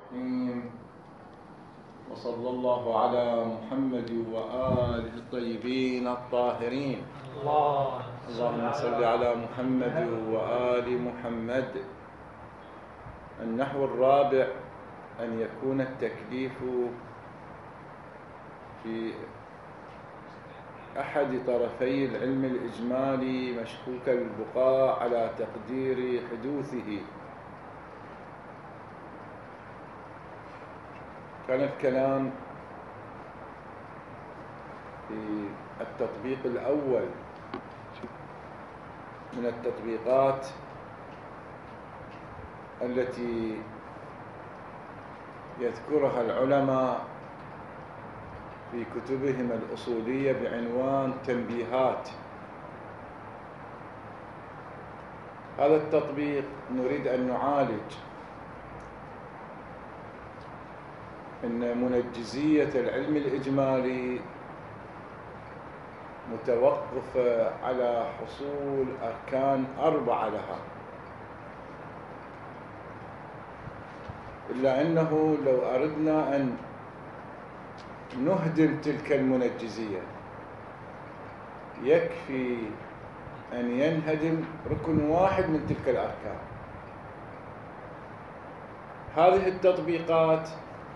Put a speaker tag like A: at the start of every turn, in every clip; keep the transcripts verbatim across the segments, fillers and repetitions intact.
A: الرحيم. وصلى الله على محمد وآله الطيبين الطاهرين.
B: الله
A: اللهم صل على محمد وآل محمد. النحو الرابع: أن يكون التكليف في أحد طرفي العلم الإجمالي مشكوك البقاء على تقدير حدوثه. كان الكلام في التطبيق الأول من التطبيقات التي يذكرها العلماء في كتبهم الأصولية بعنوان تنبيهات. هذا التطبيق نريد أن نعالج أن منجزية العلم الإجمالي متوقفة على حصول أركان أربعة لها، إلا أنه لو أردنا أن نهدم تلك المنجزية يكفي أن ينهدم ركن واحد من تلك الأركان. هذه التطبيقات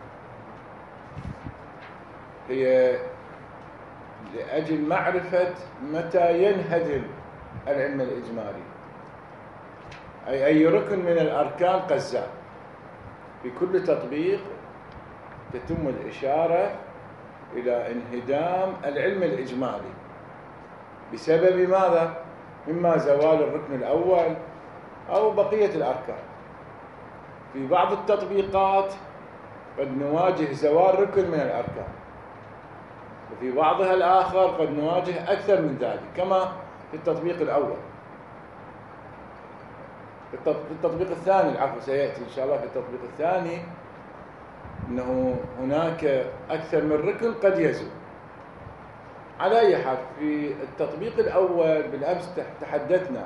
A: هي لأجل معرفة متى ينهدم العلم الإجمالي، أي أي ركن من الأركان قزاء. في كل تطبيق تتم الإشارة إلى انهدام العلم الإجمالي بسبب ماذا؟ إما زوال الركن الأول أو بقية الأركان. في بعض التطبيقات قد نواجه زوال ركن من الأركان، وفي بعضها الآخر قد نواجه أكثر من ذلك، كما في التطبيق الأول. في التطبيق الثاني العفو سيأتي إن شاء الله. في التطبيق الثاني أنه هناك أكثر من ركن قد يزول. على أي حال، في التطبيق الأول بالأمس تحدثنا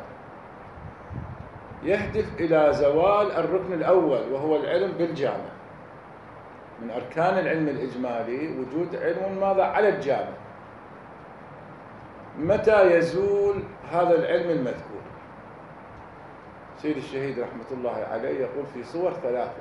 A: يهدف إلى زوال الركن الأول وهو العلم بالجامع. من أركان العلم الإجمالي وجود علم ماذا؟ على الجامع. متى يزول هذا العلم المذكور؟ سيد الشهيد رحمة الله عليه يقول في صور ثلاثة.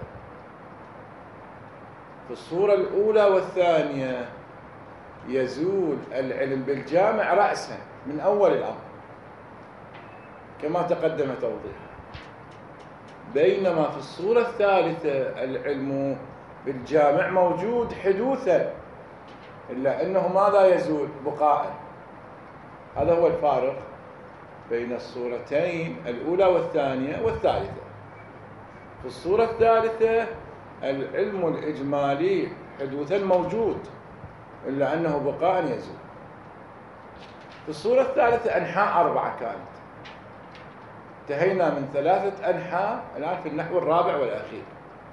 A: في الصورة الأولى والثانية يزول العلم بالجامع رأسا من أول الأمر كما تقدم توضيحه، بينما في الصورة الثالثة العلم بالجامع موجود حدوثا، إلا أنه ماذا يزول؟ بقاء. هذا هو الفارق بين الصورتين الأولى والثانية والثالثة. في الصورة الثالثة العلم الإجمالي حدوثا موجود، إلا أنه بقاء يزول. في الصورة الثالثة أنحاء أربعة كانت. انتهينا من ثلاثة أنحاء، الآن في النحو الرابع والأخير.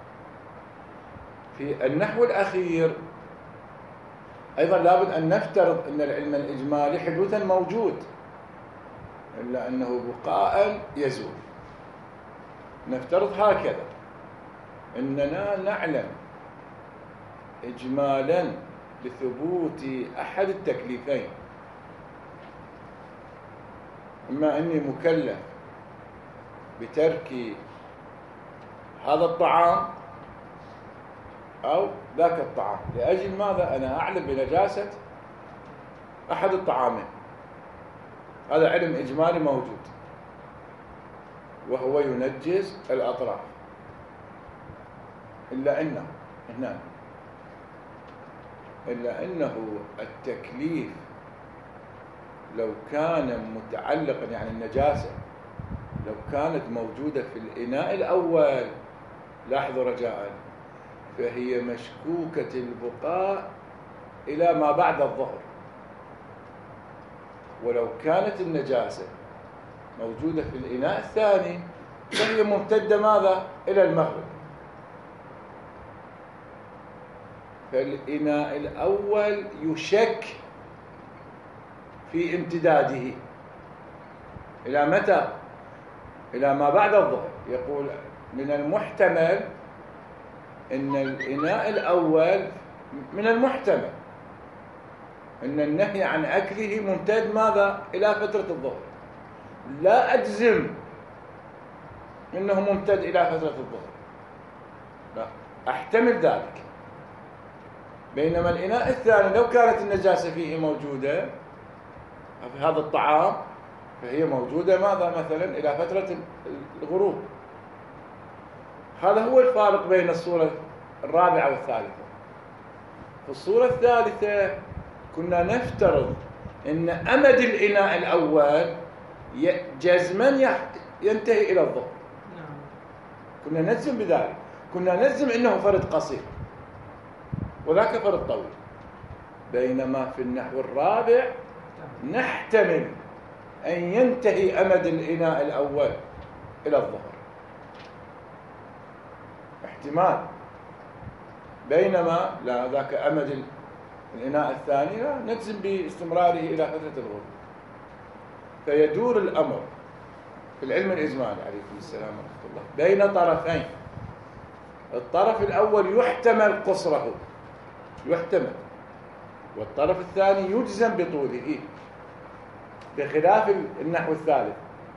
A: في النحو الأخير أيضا لابد أن نفترض أن العلم الإجمالي حدوثا موجود، إلا أنه بقاء يزول. نفترض هكذا: إننا نعلم إجمالا بثبوت أحد التكليفين، إما أني مكلف بترك هذا الطعام أو ذاك الطعام. لأجل ماذا؟ أنا أعلم بنجاسة أحد الطعامين. هذا علم إجمالي موجود وهو ينجز الأطراف، إلا أنه هنا إلا أنه التكليف لو كان متعلقا، يعني النجاسة لو كانت موجودة في الإناء الأول، لاحظوا رجاءً، فهي مشكوكة البقاء إلى ما بعد الظهر. ولو كانت النجاسة موجودة في الإناء الثاني فهي ممتدة ماذا؟ إلى المغرب. فالإناء الأول يشك في امتداده إلى متى؟ إلى ما بعد الظهر. يقول من المحتمل إن الإناء الأول من المحتمل أن النهي عن أكله ممتد ماذا؟ إلى فترة الظهر. لا أجزم أنه ممتد إلى فترة الظهر، لا أحتمل ذلك. بينما الإناء الثاني لو كانت النجاسة فيه موجودة في هذا الطعام فهي موجودة ماذا؟ مثلا إلى فترة الغروب. هذا هو الفارق بين الصورة الرابعة والثالثة. في الصورة الثالثة كنا نفترض أن أمد الإناء الأول جزما ينتهي إلى الظهر. كنا نجزم بذلك، كنا نجزم أنه فرد قصير وذاك فرد طويل. بينما في النحو الرابع نحتمل أن ينتهي أمد الإناء الأول إلى الظهر، احتمال. بينما لا، ذاك أمد الإناء الثاني لا نجزم باستمراره إلى فترة الغروب. فيدور الأمر في العلم الإجمالي عليكم السلام ورحمة الله بين طرفين. الطرف الأول يحتمل قصره، يحتمل، والطرف الثاني يجزم بطوله، بخلاف النحو الثالث.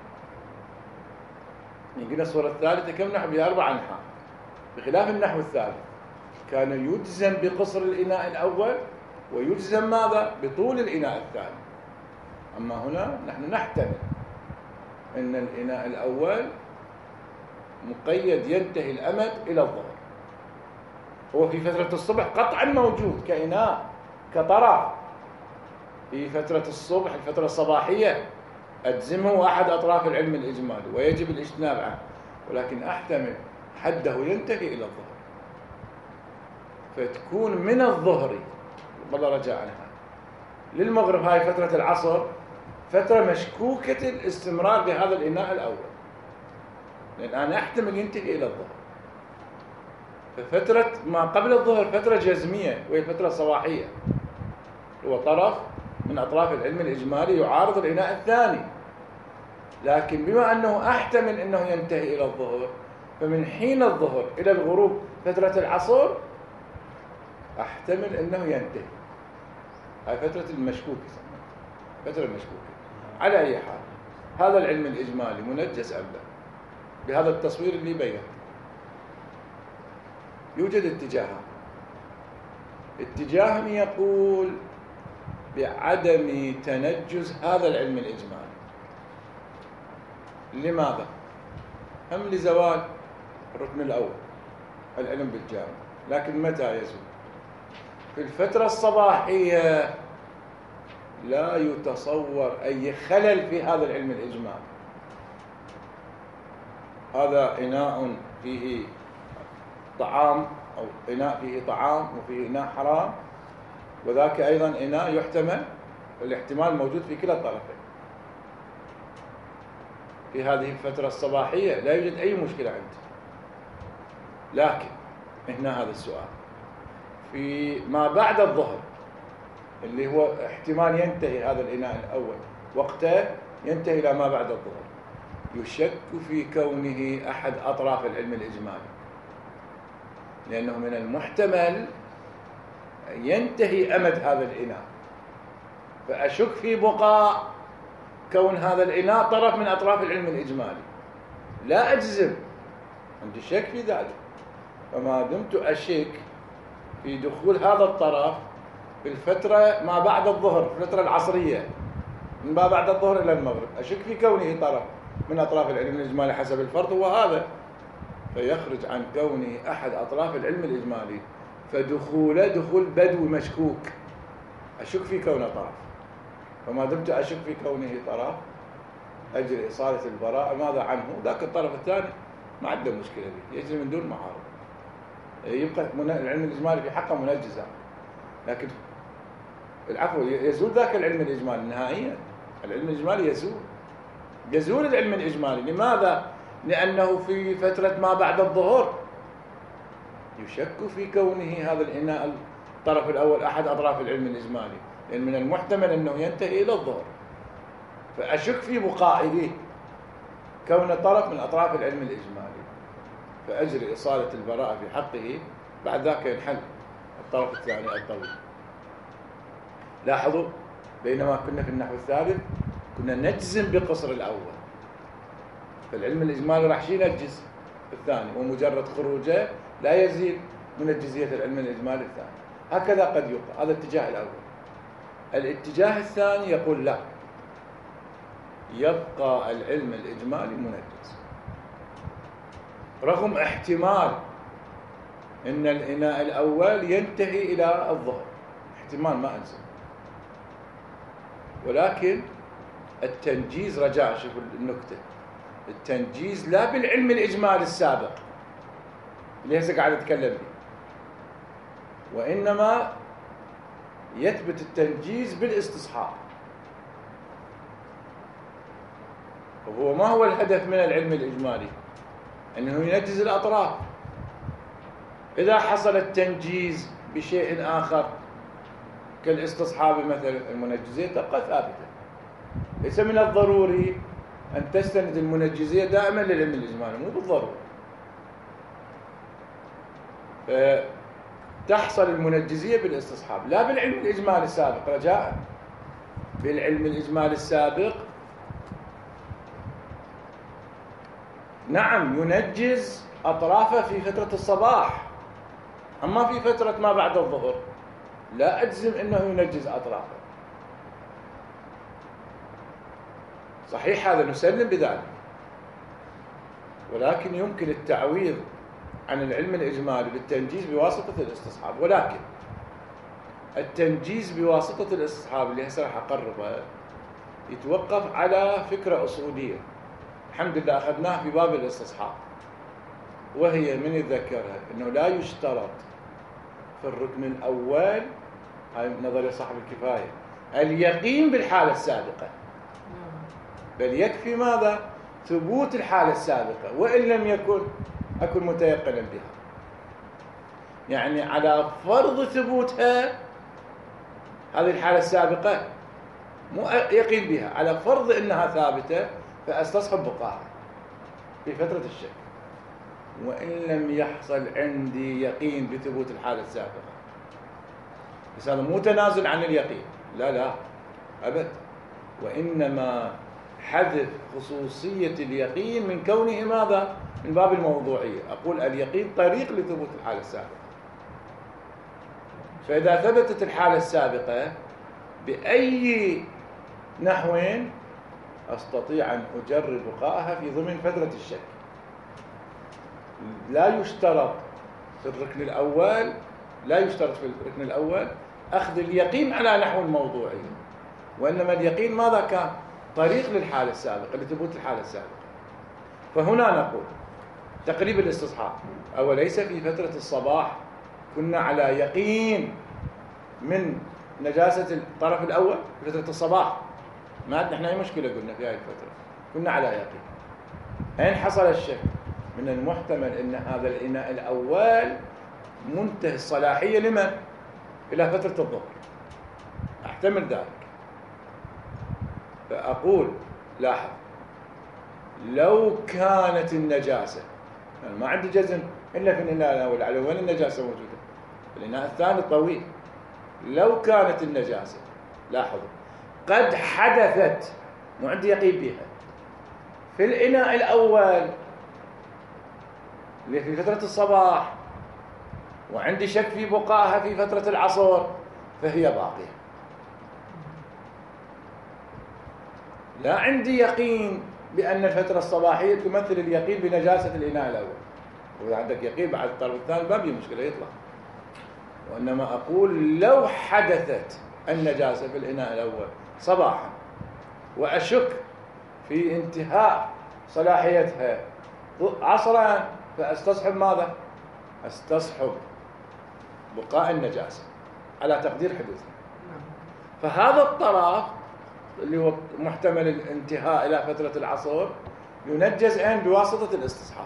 A: يمكن الصورة الثالثة كم نحو؟ بأربع أنحاء. بخلاف النحو الثالث كان يجزم بقصر الإناء الأول ويجزم ماذا؟ بطول الإناء الثاني. أما هنا نحن نحتمل أن الإناء الأول مقيد ينتهي الأمد إلى الظهر. هو في فترة الصبح قطعا موجود كإناء كطرف في فترة الصبح، الفترة الصباحية أجزمه أحد أطراف العلم الإجمالي ويجب الاجتناب عنه، ولكن أحتمل حده ينتهي إلى الظهر، فتكون من الظهر والله رجاء عنها للمغرب هاي فترة العصر فترة مشكوكة الاستمرار بهذا الإناء الأول، لأن أنا أحتمل ينتهي إلى الظهر. ففترة ما قبل الظهر فترة جزمية وهي فترة صباحية، هو طرف من أطراف العلم الإجمالي يعارض الإناء الثاني. لكن بما أنه أحتمل أنه ينتهي إلى الظهر، فمن حين الظهر إلى الغروب فترة العصر أحتمل أنه ينتهي. هاي فترة المشكوك، فترة المشكوكة. على أي حال هذا العلم الإجمالي منجز أم لا؟ بهذا التصوير اللي بينه يوجد اتجاهان. اتجاه يقول بعدم تنجز هذا العلم الإجمالي. لماذا؟ هم لزوال الركن الأول العلم بالجامع، لكن متى يزول؟ في الفترة الصباحية لا يتصور أي خلل في هذا العلم الإجمالي. هذا إناء فيه طعام أو إناء فيه طعام وفيه إناء حرام، وذاك أيضا إناء يحتمل الاحتمال موجود في كلا الطرفين. في هذه الفترة الصباحية لا يوجد أي مشكلة عندي. لكن هنا هذا السؤال في ما بعد الظهر اللي هو احتمال ينتهي هذا الإناء الأول وقته ينتهي إلى ما بعد الظهر، يشك في كونه أحد أطراف العلم الإجمالي، لأنه من المحتمل ينتهي أمد هذا الإناء، فأشك في بقاء كون هذا الإناء طرف من أطراف العلم الإجمالي. لا أجزم، عندي شك في ذلك. فما دمت أشك في دخول هذا الطرف في الفترة ما بعد الظهر، الفترة العصرية من ما بعد الظهر إلى المغرب، أشك في كونه طرف من أطراف العلم الإجمالي حسب الفرض هو هذا، فيخرج عن كونه أحد أطراف العلم الإجمالي، فدخوله دخول بدوي مشكوك، أشك في كونه طرف. فما دمت أشك في كونه طرف أجري إصالة البراءة ماذا عنه؟ ذاك الطرف الثاني ما عنده مشكلة به، يجري من دون معارضة، يبقى العلم الإجمالي في حقه منجزا. لكن العفو يزول ذاك العلم الإجمالي نهائيا. العلم الإجمالي يزول، يزول العلم الإجمالي. لماذا؟ لأنه في فترة ما بعد الظهر يشك في كونه هذا الإناء الطرف الأول أحد أطراف العلم الإجمالي، لأن من المحتمل أنه ينتهي إلى الظهر، فأشك في بقائه كون طرف من أطراف العلم الإجمالي. فأجري إصالة البراءة في حقه، بعد ذاك ينحل الطرف الثاني الطويل. لاحظوا، بينما كنا في النحو الثالث كنا نجزم بقصر الأول، فالعلم الإجمالي راح ينجز الثاني، ومجرد خروجه لا يزيد منجزية العلم الإجمالي الثاني. هكذا قد يقال، هذا الاتجاه الأول. الاتجاه الثاني يقول لا، يبقى العلم الإجمالي منجز رغم احتمال أن الإناء الأول ينتهي إلى الظهر، احتمال ما أنسى، ولكن التنجيز رجاء، شوفوا النكتة، التنجيز لا بالعلم الإجمالي السابق اللي هسه قاعد أتكلم به، وإنما يثبت التنجيز بالاستصحاب. وهو ما هو الهدف من العلم الإجمالي؟ أنه ينجز الأطراف. إذا حصل التنجيز بشيء آخر كالاستصحاب مثلا، المنجزية تبقى ثابتة. ليس من الضروري أن تستند المنجزية دائما للعلم الإجمالي، مو بالضرورة. فتحصل المنجزية بالاستصحاب لا بالعلم الإجمالي السابق، رجاء. بالعلم الإجمالي السابق نعم ينجز أطرافه في فترة الصباح، أما في فترة ما بعد الظهر لا أجزم أنه ينجز أطرافه. صحيح هذا نسلم بذلك، ولكن يمكن التعويض عن العلم الإجمالي بالتنجيز بواسطة الاستصحاب. ولكن التنجيز بواسطة الاستصحاب اللي هسه راح أقربها يتوقف على فكرة أصولية الحمد لله أخذناها في باب الاستصحاب، وهي من يتذكرها أنه لا يشترط في الركن الأول، هاي نظرية صاحب الكفاية، اليقين بالحالة السابقة، بل يكفي ماذا؟ ثبوت الحالة السابقة، وإن لم يكن أكن متيقنا بها. يعني على فرض ثبوتها هذه الحالة السابقة، مو يقين بها، على فرض أنها ثابتة فأستصحب بقاها في فترة الشك، وإن لم يحصل عندي يقين بثبوت الحالة السابقة. بس هذا مو تنازل عن اليقين، لا لا أبد، وإنما حذف خصوصية اليقين من كونه ماذا؟ من باب الموضوعية. أقول اليقين طريق لثبوت الحالة السابقة، فإذا ثبتت الحالة السابقة بأي نحو أستطيع أن أجرب بقائها في ضمن فترة الشك. لا يشترط في الركن الأول لا يشترط في الركن الأول أخذ اليقين على نحو الموضوعي، وإنما اليقين ماذا كان؟ طريق للحالة السابقة، لثبوت الحالة السابقة. فهنا نقول تقريب الاستصحاب، أوليس في فترة الصباح كنا على يقين من نجاسة الطرف الأول في فترة الصباح؟ ما عندنا احنا أي مشكلة، قلنا في هذه الفترة كنا على يقين. أين حصل الشك؟ من المحتمل أن هذا الإناء الأول منتهي الصلاحية لمن؟ إلى فترة الظهر، أحتمل ذلك. فأقول لاحظ، لو كانت النجاسة، يعني ما عندي جزم إلا في الإناء الأول، على وين النجاسة موجودة؟ الإناء الثاني طويل. لو كانت النجاسة، لاحظوا، قد حدثت، مو عندي يقين بها، في الإناء الأول اللي في فترة الصباح، وعندي شك في بقائها في فترة العصر، فهي باقية. لا عندي يقين بأن الفترة الصباحية تمثل اليقين بنجاسة الإناء الأول، وإذا عندك يقين بعد الطرف الثاني ما بي مشكلة يطلع. وإنما أقول لو حدثت النجاسة في الإناء الأول صباحا وأشك في انتهاء صلاحيتها عصرا، فأستصحب ماذا؟ أستصحب بقاء النجاسة على تقدير حدوثها. فهذا الطرف اللي هو محتمل الانتهاء إلى فترة العصر ينجز أين؟ بواسطة الاستصحاب.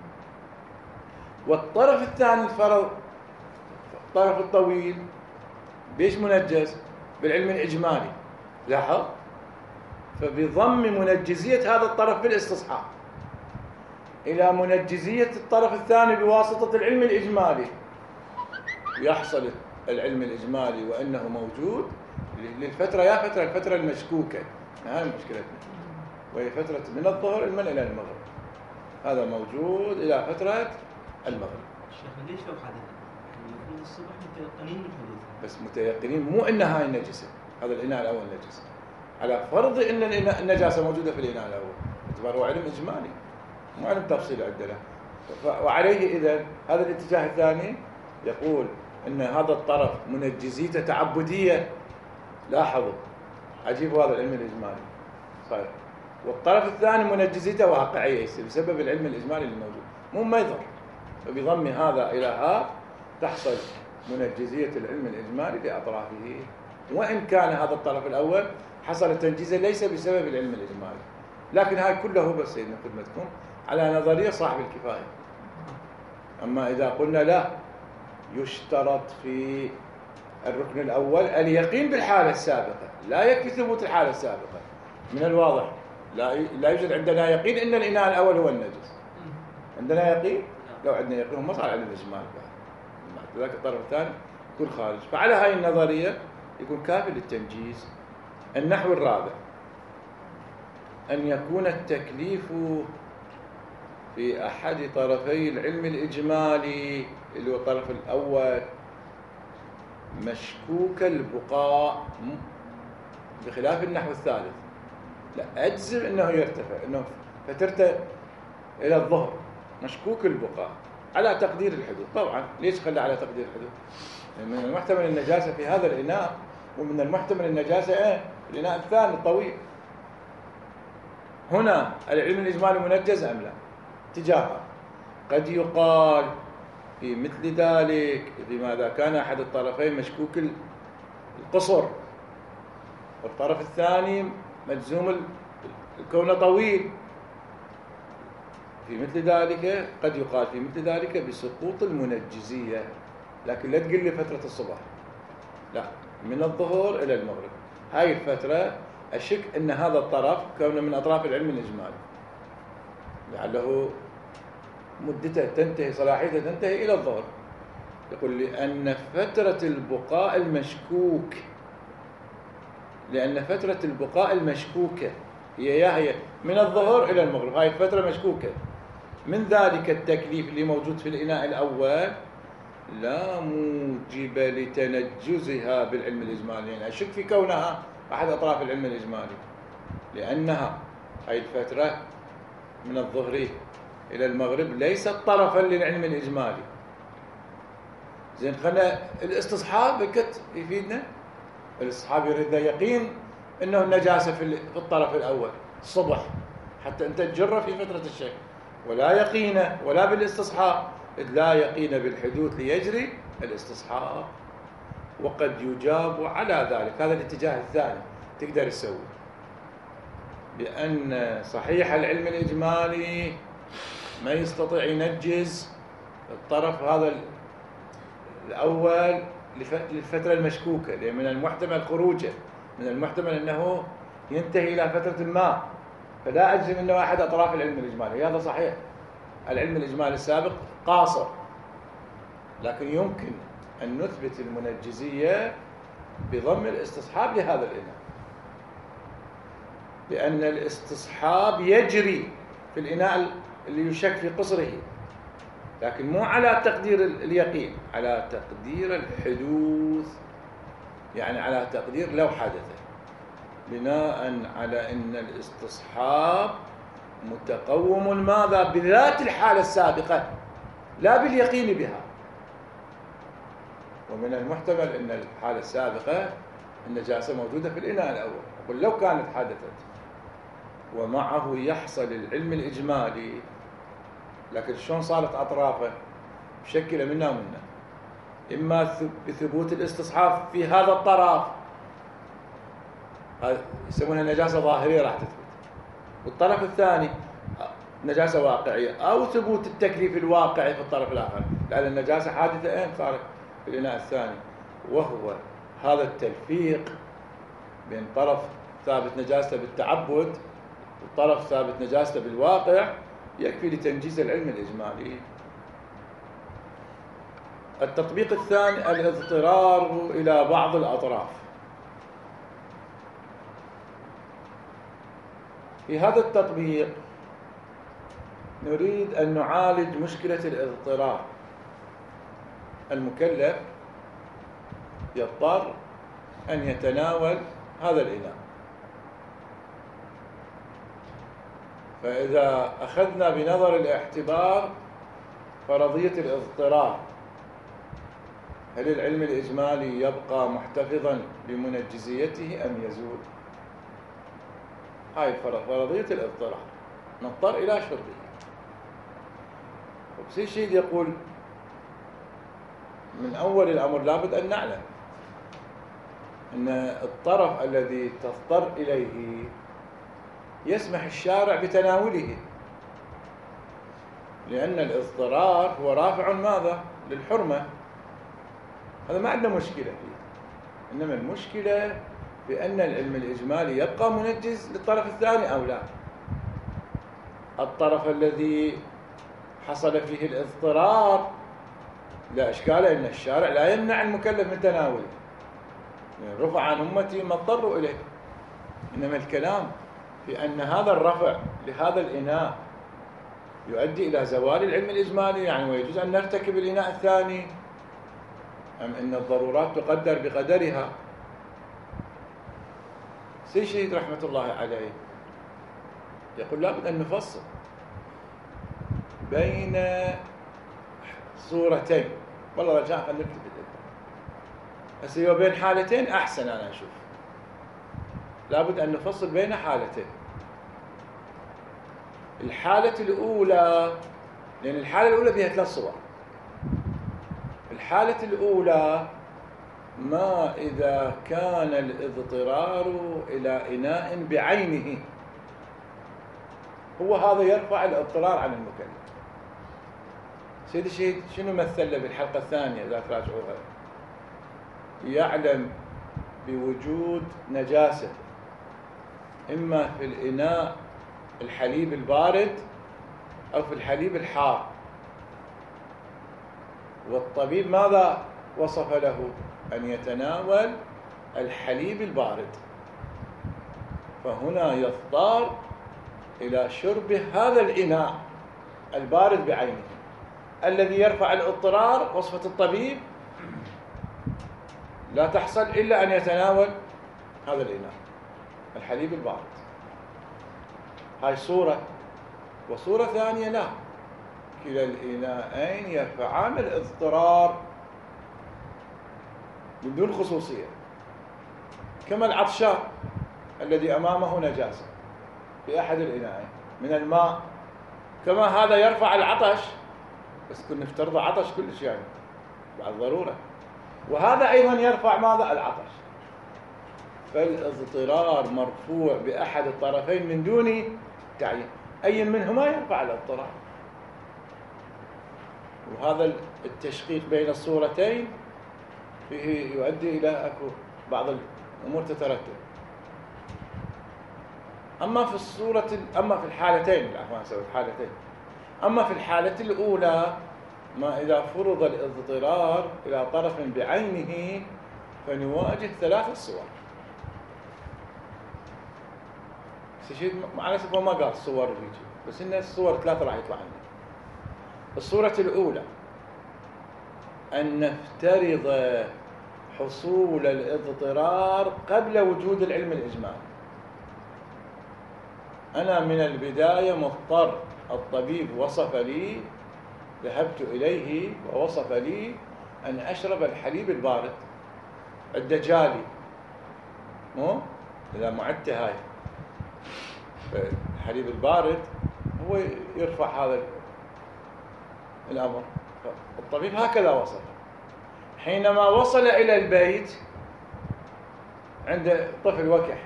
A: والطرف الثاني الفرض، الطرف الطويل، بيش منجز؟ بالعلم الإجمالي. لاحظ، فبضم منجزية هذا الطرف بالاستصحاب. إلى منجزية الطرف الثاني بواسطة العلم الإجمالي، يحصل العلم الإجمالي وأنه موجود للفترة، يا فترة الفترة المشكوكة، هاي مشكلتنا، وهي فترة من الظهر المن إلى المغرب، هذا موجود إلى فترة المغرب.
B: الشيخ ليش لو حدث؟ يعني الصبح متيقنين من حدوثه،
A: بس متيقنين مو أن هاي نجسة، هذا الإناء الأول نجس، على فرض أن النجاسة موجودة في الإناء الأول، باعتباره علم إجمالي مو علم تفصيل عندنا. وعليه إذن هذا الاتجاه الثاني يقول أن هذا الطرف منجزيته تعبدية، لاحظوا عجيب هذا العلم الإجمالي صحيح، والطرف الثاني منجزيته واقعية بسبب العلم الإجمالي الموجود، مو ما يضر، فبضم هذا إلى ها تحصل منجزية العلم الإجمالي لأطرافه، وإن كان هذا الطرف الأول حصل تنجيزه ليس بسبب العلم الإجمالي، لكن هاي كله بس سيدنا خدمتكم على نظرية صاحب الكفاية. أما إذا قلنا لا، يشترط في الركن الأول اليقين بالحالة السابقة، لا يكفي ثبوت الحالة السابقة، من الواضح لا لا يوجد عندنا يقين أن الإناء الأول هو النجس، عندنا يقين، لو عندنا يقين ما صار علم الإجمال، ذاك الطرف الثاني يكون خارج. فعلى هاي النظرية يكون كافي للتنجيز. النحو الرابع أن يكون التكليف في أحد طرفي العلم الإجمالي اللي هو الطرف الأول مشكوك البقاء، بخلاف النحو الثالث لا أجزم أنه يرتفع، أنه فترته إلى الظهر مشكوك البقاء على تقدير الحدود. طبعا ليش خلى على تقدير الحدود؟ من المحتمل النجاسة في هذا الإناء، ومن المحتمل النجاسة إيه؟ الإناء الثاني الطويل. هنا العلم الإجمالي منجز أم لا؟ تجاهه قد يقال في مثل ذلك لماذا كان أحد الطرفين مشكوك القصر والطرف الثاني مجزوم الكون طويل، في مثل ذلك قد يقال في مثل ذلك بسقوط المنجزية، لكن لا تقل لي فترة الصباح، لا، من الظهر إلى المغرب، هاي الفترة أشك أن هذا الطرف كونه من أطراف العلم الإجمالي لعله مدته تنتهي، صلاحيته تنتهي إلى الظهر. يقول لأن فترة البقاء المشكوك لأن فترة البقاء المشكوكة هي يا هي من الظهر إلى المغرب، هاي الفترة مشكوكة، من ذلك التكليف اللي موجود في الإناء الأول لا موجب لتنجزها بالعلم الإجمالي، يعني أشك في كونها أحد أطراف العلم الإجمالي، لأنها هاي الفترة من الظهر إلى المغرب ليست طرفا للعلم الإجمالي. زين، خلنا الاستصحاب بكت يفيدنا، الاستصحاب يريد يقين أنه النجاسة في الطرف الأول الصبح حتى أنت تجره في فترة الشك، ولا يقين ولا بالاستصحاب، إذ لا يقين بالحدوث ليجري الاستصحاب. وقد يجاب على ذلك، هذا الاتجاه الثاني تقدر تسوي، بأن صحيح العلم الإجمالي ما يستطيع ينجز الطرف هذا الأول للفترة المشكوكة، لأن من المحتمل خروجه، من المحتمل أنه ينتهي إلى فترة ما، فلا أجزم أنه أحد أطراف العلم الإجمالي، هذا صحيح العلم الإجمالي السابق قاصر، لكن يمكن أن نثبت المنجزية بضم الاستصحاب لهذا الإناء، لأن الاستصحاب يجري في الإناء اللي يشك في قصره، لكن مو على تقدير اليقين، على تقدير الحدوث، يعني على تقدير لو حدث، بناء على أن الاستصحاب متقوم ماذا؟ بذات الحالة السابقة لا باليقين بها. ومن المحتمل أن الحالة السابقة النجاسة موجودة في الإناء الأول، أقول لو كانت حدثت ومعه يحصل العلم الإجمالي، لكن شلون صارت أطرافه مشكلة منا ومنا، إما بثبوت الاستصحاب في هذا الطرف، يسمونها نجاسة ظاهرية راح تثبت، والطرف الثاني نجاسة واقعية، أو ثبوت التكليف الواقعي في الطرف الآخر، لأن النجاسة حادثة أين صارت؟ في الإناء الثاني، وهو هذا التلفيق بين طرف ثابت نجاسته بالتعبد وطرف ثابت نجاسته بالواقع، يكفي لتنجيز العلم الإجمالي. التطبيق الثاني الاضطرار إلى بعض الأطراف. في هذا التطبيق نريد أن نعالج مشكلة الاضطرار. المكلف يضطر أن يتناول هذا الإناء، فإذا أخذنا بنظر الاعتبار فرضية الاضطرار، هل العلم الإجمالي يبقى محتفظا بمنجزيته أم يزول؟ هاي فرضية الاضطرار، نضطر إلى شربه. وبسي شيء يقول من أول الأمر لابد أن نعلم أن الطرف الذي تضطر إليه يسمح الشارع بتناوله، لأن الاضطرار هو رافع ماذا؟ للحرمة. هذا ما عندنا مشكلة فيه، إنما المشكلة بأن العلم الإجمالي يبقى منجز للطرف الثاني أو لا. الطرف الذي حصل فيه الاضطرار لا إشكال، إن الشارع لا يمنع المكلف من تناوله، يعني رفع عن أمتي ما اضطروا إليه. إنما الكلام في أن هذا الرفع لهذا الإناء يؤدي إلى زوال العلم الإجمالي، يعني ويجوز أن نرتكب الإناء الثاني، أم أن الضرورات تقدر بقدرها. سيد شهيد رحمة الله عليه يقول لابد أن نفصل بين صورتين. والله رجاء خليك هسه بين حالتين أحسن، أنا أشوف لابد أن نفصل بين حالتين. الحالة الأولى، لأن الحالة الأولى فيها ثلاث صور. الحالة الأولى ما إذا كان الاضطرار إلى إناء بعينه، هو هذا يرفع الاضطرار عن المكلف. سيدي الشهيد شنو مثل له بالحلقة الثانية إذا تراجعوها؟ يعلم بوجود نجاسة إما في الإناء الحليب البارد أو في الحليب الحار، والطبيب ماذا وصف له؟ أن يتناول الحليب البارد، فهنا يضطر إلى شرب هذا الإناء البارد بعينه الذي يرفع الاضطرار. وصفة الطبيب لا تحصل إلا أن يتناول هذا الإناء الحليب البارد. هاي صورة. وصورة ثانية لا، كلا الإناءين يرفعان الاضطرار من دون خصوصية، كما العطشان الذي أمامه نجاسة في أحد الإناءين من الماء، كما هذا يرفع العطش، بس كنا نفترض عطش كلش يعني بعد ضرورة، وهذا أيضا يرفع ماذا؟ العطش. فالاضطرار مرفوع بأحد الطرفين من دون تعيين، أي منهما يرفع الاضطرار. وهذا التشقيق بين الصورتين فيه يؤدي إلى أكو بعض الأمور تترتب. أما في الصورة أما في الحالتين عفوا سويت حالتين أما في الحالة الأولى ما إذا فرض الاضطرار إلى طرف بعينه فنواجه ثلاث صور. شيء معنا سبب ما قال صور يجي، بس إن الصور ثلاثة راح يطلع عندنا. الصورة الأولى أن نفترض حصول الاضطرار قبل وجود العلم الإجمالي. أنا من البداية مضطر، الطبيب وصف لي، ذهبت إليه ووصف لي أن أشرب الحليب البارد الدجالي، مو إذا معدت هاي الحليب البارد هو يرفع هذا الأمر. الطبيب هكذا وصف. حينما وصل إلى البيت عند طفل وكح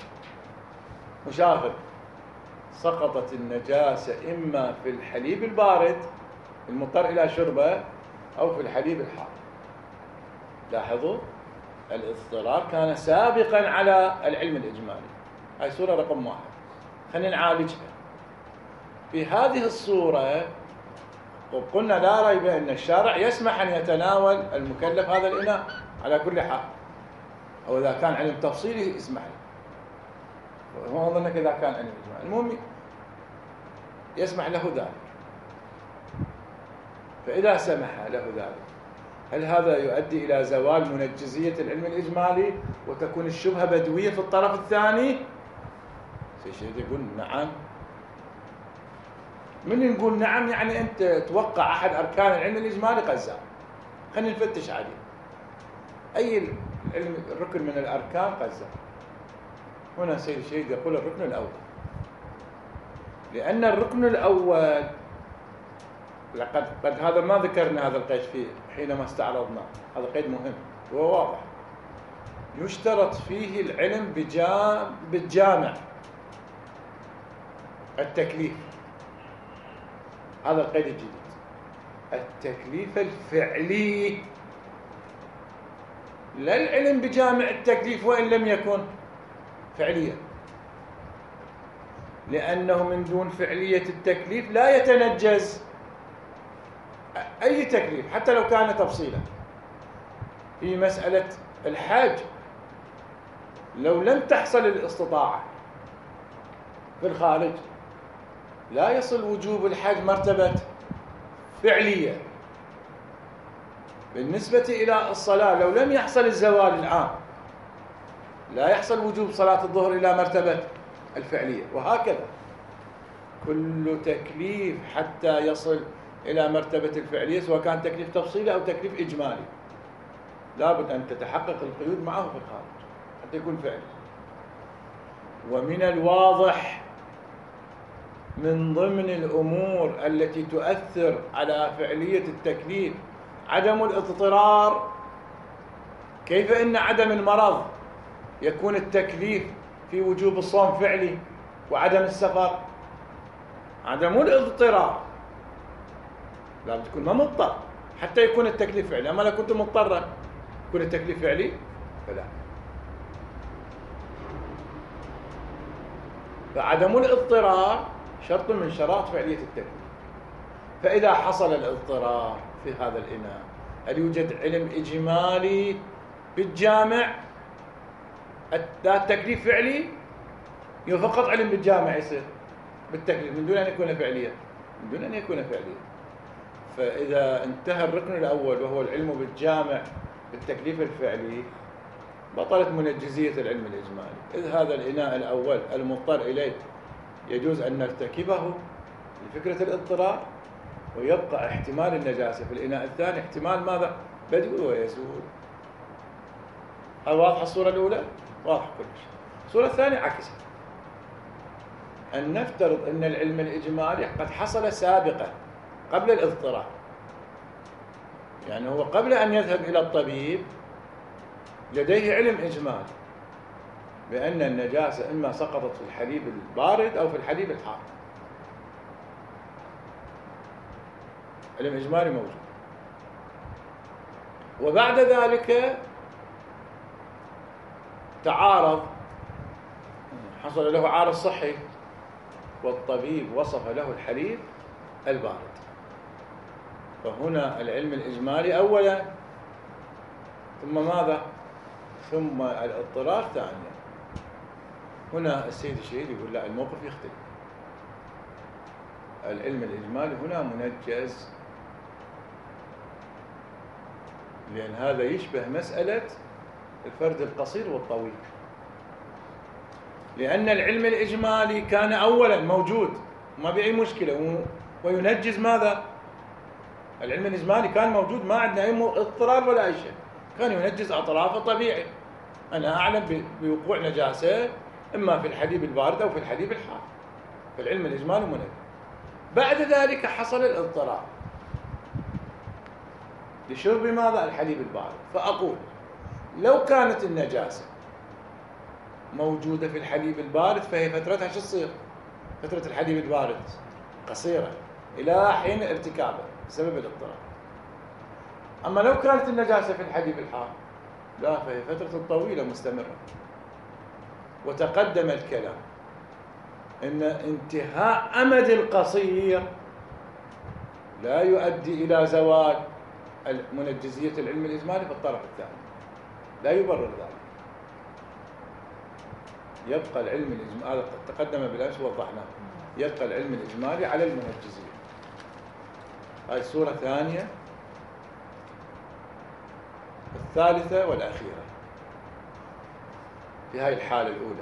A: وشافت سقطت النجاسة إما في الحليب البارد المضطر إلى شربه أو في الحليب الحار. لاحظوا الاضطرار كان سابقا على العلم الإجمالي. هاي صورة رقم واحد، خلينا نعالجها. في هذه الصورة وقلنا لا ريب أن الشارع يسمح أن يتناول المكلف هذا الإناء على كل حال، أو إذا كان علم تفصيلي يسمح له، ما أظنك إذا كان علم إجمالي، المهم يسمح له ذلك. فإذا سمح له ذلك هل هذا يؤدي إلى زوال منجزية العلم الإجمالي وتكون الشبهة بدوية في الطرف الثاني؟ سيشهد يقول نعم. من نقول نعم يعني أنت توقع أحد أركان العلم الإجمالي قزام، خلينا نفتش عليه. أي الركن من الأركان قزام؟ هنا سيد الشهيد يقول الركن الأول، لأن الركن الأول لقد قد هذا ما ذكرنا هذا القيد فيه حينما استعرضنا، هذا قيد مهم وهو واضح. يشترط فيه العلم بالجامع التكليف، هذا القيد الجديد، التكليف الفعلي، لا العلم بجامع التكليف وإن لم يكن فعليا، لأنه من دون فعلية التكليف لا يتنجز أي تكليف حتى لو كان تفصيلا. في مسألة الحج لو لم تحصل الاستطاعة في الخارج لا يصل وجوب الحج مرتبة فعلية. بالنسبة إلى الصلاة لو لم يحصل الزوال العام لا يحصل وجوب صلاة الظهر إلى مرتبة الفعلية، وهكذا كل تكليف حتى يصل إلى مرتبة الفعلية سواء كان تكليف تفصيلي أو تكليف إجمالي لابد أن تتحقق القيود معه في الخارج حتى يكون فعلي. ومن الواضح من ضمن الأمور التي تؤثر على فعلية التكليف عدم الاضطرار. كيف إن عدم المرض يكون التكليف في وجوب الصوم فعلي وعدم السفر؟ عدم الاضطرار لا تكون ما مضطر حتى يكون التكليف فعلي، أما لو كنت مضطرا يكون التكليف فعلي فلا. فعدم الاضطرار شرط من شرائط فعلية التكليف. فإذا حصل الاضطرار في هذا الإناء هل يوجد علم إجمالي بالجامع التكليف فعلي؟ فقط علم بالجامع يصير بالتكليف من دون أن يكون فعليا، من دون أن يكون فعليا. فإذا انتهى الركن الأول وهو العلم بالجامع بالتكليف الفعلي بطلت منجزية العلم الإجمالي، إذ هذا الإناء الأول المضطر إليه يجوز أن نرتكبه لفكرة الاضطرار ويبقى احتمال النجاسة في الإناء الثاني احتمال ماذا؟ بدوي ويزول. هل واضحة الصورة الأولى؟ واضحة كل شيء. الصورة الثانية عكسها، أن نفترض أن العلم الإجمالي قد حصل سابقا قبل الاضطرار، يعني هو قبل أن يذهب إلى الطبيب لديه علم إجمالي بأن النجاسة إما سقطت في الحليب البارد أو في الحليب الحار، علم إجمالي موجود. وبعد ذلك تعارض، حصل له عارض صحي والطبيب وصف له الحليب البارد، فهنا العلم الإجمالي أولا ثم ماذا؟ ثم الاضطرار ثانيا. هنا السيد الشهيد يقول لا، الموقف يختلف، العلم الإجمالي هنا منجز، لأن هذا يشبه مسألة الفرد القصير والطويل، لأن العلم الإجمالي كان أولا موجود ما بأي مشكلة وينجز ماذا؟ العلم الإجمالي كان موجود ما عندنا أي اضطرار ولا أي شيء، كان ينجز أطرافه طبيعي. أنا أعلم بوقوع نجاسة إما في الحليب البارد أو في الحليب الحار، فالعلم الإجمالي منجز. بعد ذلك حصل الاضطرار لشرب ماذا؟ الحليب البارد. فأقول لو كانت النجاسة موجودة في الحليب البارد فهي فترتها شو تصير؟ فترة الحليب البارد قصيرة إلى حين ارتكابه بسبب الاضطرار. أما لو كانت النجاسة في الحليب الحار لا، فهي فترة طويلة مستمرة. وتقدم الكلام أن انتهاء أمد القصير لا يؤدي إلى زوال منجزية العلم الإجمالي في الطرف الثاني، لا يبرر ذلك. يبقى العلم الإجمالي، هذا تقدم بالأمس ووضحناه، يبقى العلم الإجمالي على المنجزية. هاي صورة ثانية. الثالثة والأخيرة في هاي الحالة الأولى،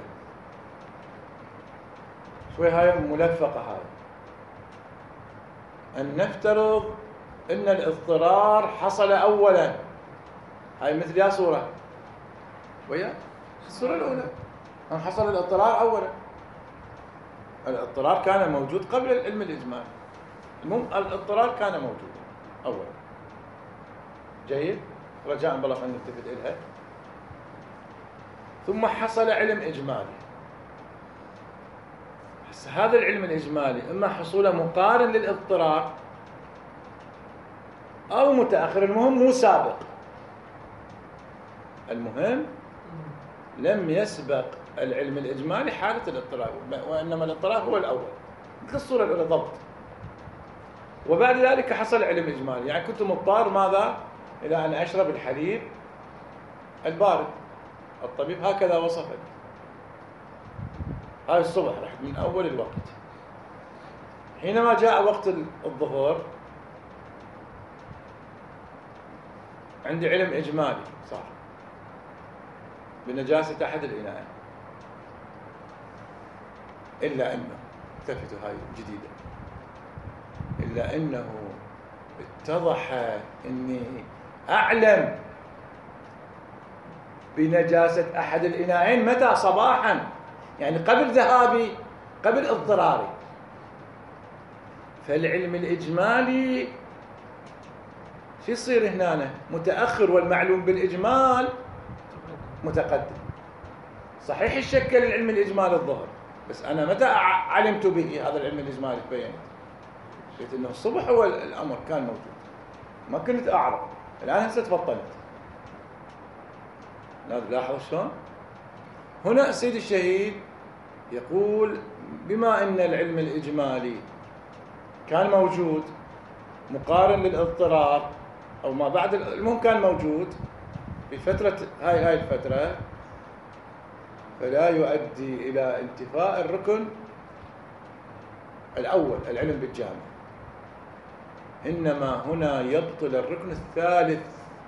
A: شوي هاي ملفقة هاي. أن نفترض أن الاضطرار حصل أولا، هاي مثل يا صورة ويا الصورة الأولى، أن حصل الاضطرار أولا. الاضطرار كان موجود قبل العلم الإجمالي، المهم الاضطرار كان موجودا أولا. جيد، رجاء بالله خلينا نلتفت إلها. ثم حصل علم إجمالي. بس هذا العلم الإجمالي إما حصوله مقارن للاضطرار أو متأخر، المهم مو سابق. المهم لم يسبق العلم الإجمالي حالة الاضطرار، وإنما الاضطرار هو الأول، مثل الصورة الأولى ضبط. وبعد ذلك حصل علم إجمالي، يعني كنت مضطر ماذا؟ إلى أن أشرب الحليب البارد. الطبيب هكذا وصفه. هاي الصبح رحت من أول الوقت. حينما جاء وقت الظهر عندي علم إجمالي صح بنجاسة أحد الإناء، إلا أنه التفتوا هاي جديدة، إلا أنه اتضح أني أعلم بنجاسة أحد الإناءين متى؟ صباحا، يعني قبل ذهابي، قبل اضطراري. فالعلم الإجمالي شو يصير هنا؟ متأخر، والمعلوم بالإجمال متقدم. صحيح يشكل العلم الإجمالي الظهر، بس أنا متى علمت به هذا العلم الإجمالي؟ تبينت قلت إنه الصبح هو الأمر كان موجود، ما كنت أعرف، الآن هسه تفطنت. لاحظوا شلون؟ هنا السيد الشهيد يقول بما أن العلم الإجمالي كان موجود مقارن للاضطرار أو ما بعد، المهم كان موجود في فترة هاي هاي الفترة، فلا يؤدي إلى انتفاء الركن الأول العلم بالجامع، إنما هنا يبطل الركن الثالث.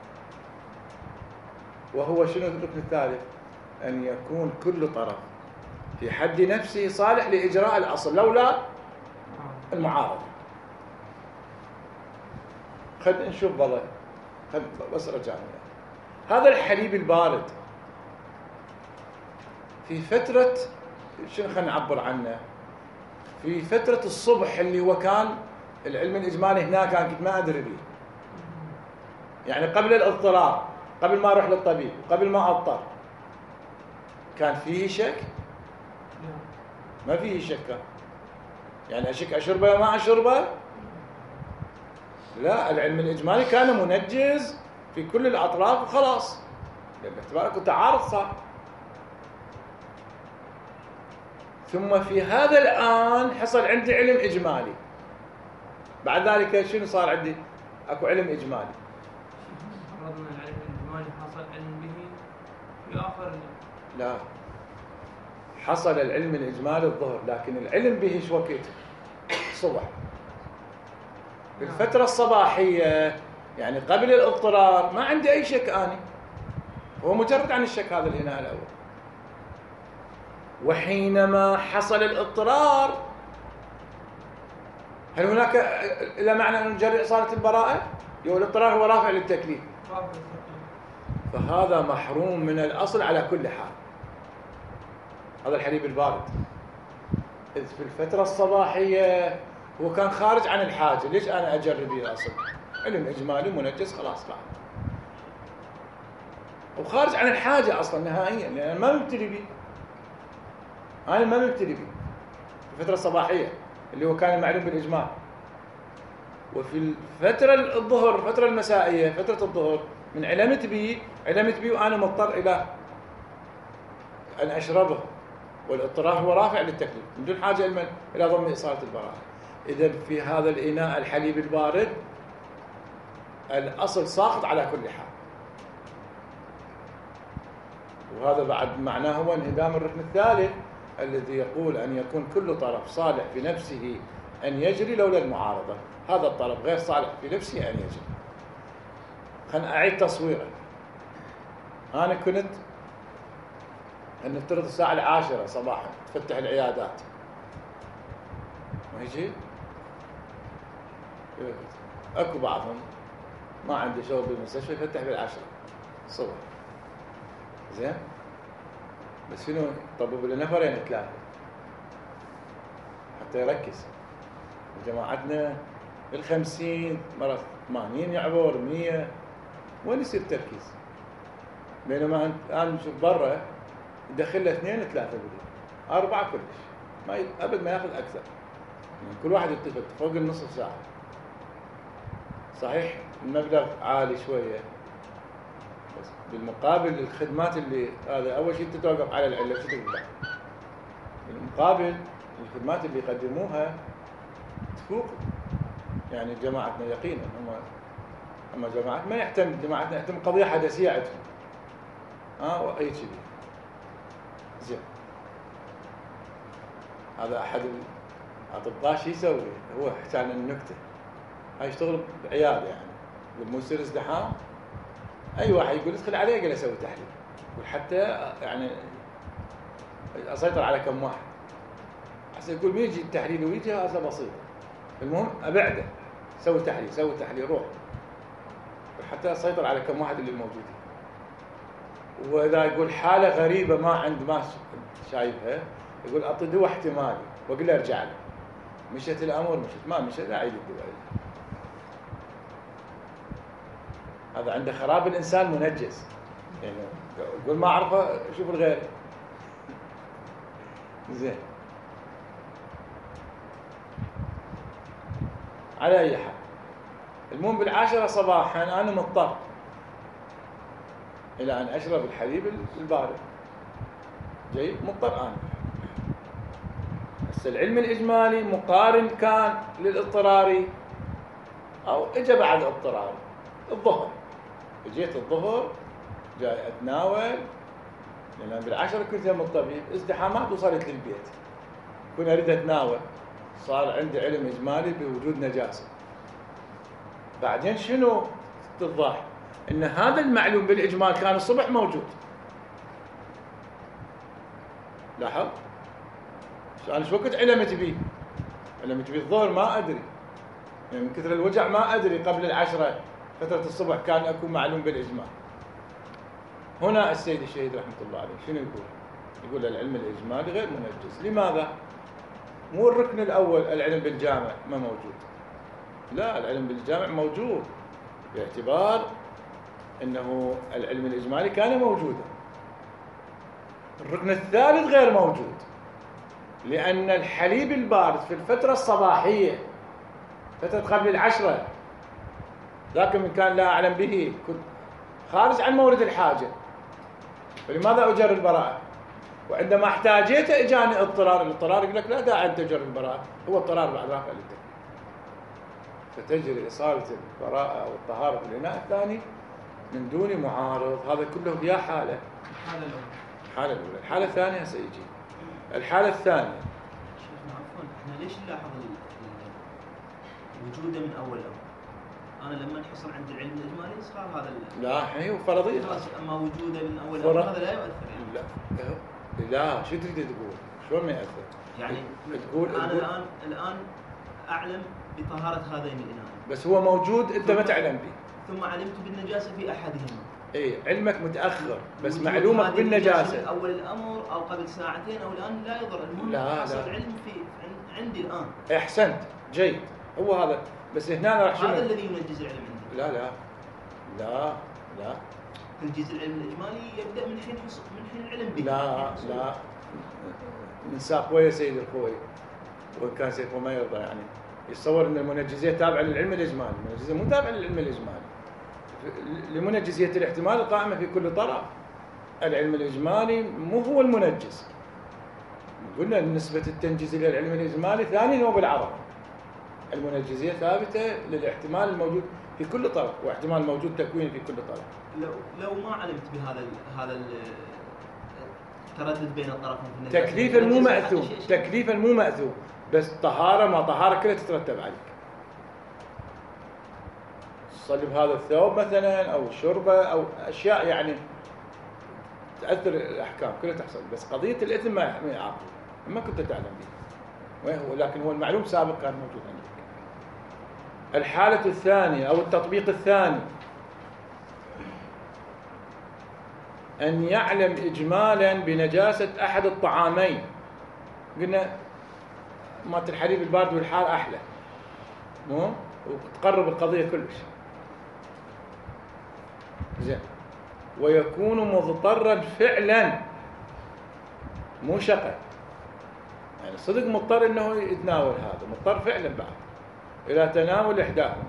A: وهو شنو الركن الثالث؟ أن يكون كل طرف في حد نفسه صالح لإجراء الأصل لولا المعارضة. خلينا نشوف بالله، بس رجعنا هذا الحليب البارد في فترة شنو، خلينا نعبر عنه، في فترة الصبح اللي هو كان العلم الإجمالي هناك، كان كنت ما أدري به، يعني قبل الاضطرار، قبل ما أروح للطبيب، قبل ما أضطر، كان فيه شك؟ ما فيه شك. يعني أشك أشربه ما أشربه؟ لا، العلم الإجمالي كان منجز في كل الأطراف وخلاص، باعتبارك كنت عارض صح. ثم في هذا الآن حصل عندي علم إجمالي، بعد ذلك شنو صار عندي؟ أكو علم إجمالي.
B: فرضنا العلم الإجمالي حصل علم به في آخر.
A: لا، حصل العلم الإجمالي الظهر، لكن العلم به شو وقت؟ الصبح، بالفترة الصباحية، يعني قبل الاضطرار ما عندي أي شك أنا، هو مجرد عن الشك هذا الإناء الأول. وحينما حصل الاضطرار، هل هناك إلى معنى أن نجري إصالة البراءة؟ يقول الاضطرار هو رافع للتكليف، فهذا محروم من الأصل على كل حال. هذا الحليب البارد إذ في الفترة الصباحية هو كان خارج عن الحاجة، ليش أنا أجرب به الأصل؟ علم إجمالي منجز خلاص بعد، وخارج عن الحاجة أصلا نهائيا، لأن أنا ما مبتلي به، أنا ما مبتلي به في الفترة الصباحية اللي هو كان المعلوم بالإجمال. وفي الفترة الظهر، الفترة المسائية، فترة الظهر، من علمت به علمت به وأنا مضطر إلى أن أشربه والاضطرار هو رافع للتكليف من دون حاجة إلى ضم إصالة البراءة. إذا في هذا الإناء الحليب البارد الأصل ساقط على كل حال، وهذا بعد معناه هو انهدام الركن الثالث الذي يقول أن يكون كل طرف صالح في نفسه أن يجري لولا المعارضة. هذا الطرف غير صالح في نفسه أن يجري. خلنا أعيد تصويره. أنا كنت أن نفترض الساعة العاشرة صباحا تفتح العيادات، ما يجي أكو بعضهم ما عنده شغل بالمستشفى يفتح بالعشرة الصبح، زين، بس شنو طبوا له نفرين ثلاثة حتى يركز. جماعتنا الخمسين مرة ثمانين يعبر مية، وين يصير تركيز؟ بينما أنت أنا نشوف برا يدخل له اثنين ثلاثة بدون أربعة كلش ما ي... أبد ما يأخذ أكثر، يعني كل واحد يلتفت فوق النصف ساعة. صحيح المبلغ عالي شوية، بس بالمقابل الخدمات اللي هذا أول شيء تتوقف على العلة شو تقول؟ بالمقابل الخدمات اللي يقدموها تفوق يعني جماعتنا يقينا. هم أما جماعتنا ما يهتم، جماعتنا يهتم قضية حدثية عندهم ها وأي شيء. زين، هذا أحد الأطباء شو يسوي؟ هو حكى لنا النكتة، هاي يشتغل بعيادة يعني، يقول مو يصير ازدحام، أي واحد يقول ادخل عليه قال أسوي تحليل، يقول حتى يعني أسيطر على كم واحد، حتى يقول مين يجي التحليل ويجي هذا بسيط، المهم أبعده سوي تحليل سوي تحليل روح حتى أسيطر على كم واحد اللي موجودين. وإذا يقول حالة غريبة ما عند ما شايفها يقول أعطي دواء احتمالي وأقول له ارجع له. مشت الأمر مشت ما مشت لا عيد الدواء. هذا عنده خراب الإنسان منجس، يعني يقول ما أعرفه شوف الغير. زين، على أي حال المهم بالعاشرة صباحا أنا مضطر إلى أن أشرب الحليب البارد، جيد، مضطر أنا. هسه العلم الإجمالي مقارن كان للاضطراري أو إجا بعد اضطراري. الظهر جيت الظهر جاي أتناول، لأن بالعشرة كنت يم الطبيب ازدحامات وصلت للبيت، كنت أريد أتناول، صار عندي علم إجمالي بوجود نجاسة. بعدين شنو تتضح؟ إن هذا المعلوم بالإجمال كان الصبح موجود. لاحظ؟ أنا شو وقت علمت بيه؟ علمت بيه الظهر ما أدري، يعني من كثر الوجع ما أدري قبل العشرة فترة الصبح كان أكو معلوم بالإجمال. هنا السيد الشهيد رحمة الله عليه شنو يقول؟ يقول العلم الإجمالي غير منجز. لماذا؟ مو الركن الأول العلم بالجامع ما موجود، لا، العلم بالجامع موجود باعتبار أنه العلم الإجمالي كان موجودا. الركن الثالث غير موجود، لأن الحليب البارد في الفترة الصباحية فترة قبل العشرة ذاك من كان لا أعلم به كنت خارج عن مورد الحاجة، فلماذا أجر البراءة؟ وعندما احتاجيته إجاني اضطرار. الاضطرار يقول لك لا داعي أن تجر البراءة، هو اضطرار بعد رافع للتكليف، فتجري إصالة البراءة أو الطهارة في الإناء الثاني من دون معارض. هذا كله يا حالة.
B: الحالة الأولى.
A: الحالة الأولى. الحالة الثانية سيجي. الحالة الثانية
C: شيخنا عفوا، احنا ليش نلاحظ وجوده من أول أمر؟ أنا لما انحصر عند العلم الإجمالي صار هذا
A: لا هي فرضية،
C: أما وجوده من أول أمر هذا لا يؤثر يعني.
A: لا لا شو تريد تقول؟ شلون ما يأثر؟
C: يعني
A: تقول
C: أنا
A: تقول
C: الآن الآن أعلم بطهارة هذين الإناء،
A: بس هو موجود أنت ما تعلم به،
C: ثم علمت بالنجاسة في أحدهما.
A: إيه علمك متأخر، بس معلومك بالنجاسة
C: أول الأمر أو قبل ساعتين أو الآن لا يضر، المهم
A: لا
C: حصل
A: لا.
C: علم في عندي الآن.
A: أحسنت، جيد، هو هذا. بس هنا راح شنو؟
C: هذا الذي ينجز العلم عندي.
A: لا لا لا لا
C: تنجيز العلم الإجمالي يبدأ من حين حصل من حين العلم به.
A: لا لا من ساقويه سيد الخوي، وإن كان سيفه ما يرضى يعني يتصور أن المنجزية تابعة للعلم الإجمالي. المنجزية مو تابعة للعلم الإجمالي، لمنجزية الاحتمال القائمة في كل طرف. العلم الإجمالي مو هو المنجز، قلنا نسبة التنجيزية للعلم الإجمالي ثاني هو بالعرض. المنجزية ثابتة للاحتمال الموجود في كل طرف، واحتمال موجود تكوين في كل طرف.
C: لو لو ما علمت بهذا ال هذا ال التردد بين الطرفين في النجاسة،
A: تكليفا مو مأثوم، تكليفا مو مأثوم، بس طهارة ما طهارة كلها تترتب عليك. تصلي بهذا الثوب مثلا أو الشربة أو أشياء يعني تأثر الأحكام كلها تحصل، بس قضية الإثم ما يعاقب، ما كنت تعلم به، ولكن هو المعلوم سابق كان موجود عندك. الحالة الثانية أو التطبيق الثاني أن يعلم إجمالا بنجاسة أحد الطعامين. قلنا مات الحليب البارد والحار أحلى، مو وتقرب القضية كلش زين، ويكون مضطرا فعلا مو شقا، يعني صدق مضطر انه يتناول هذا، مضطر فعلا بعد الى تناول احداهما.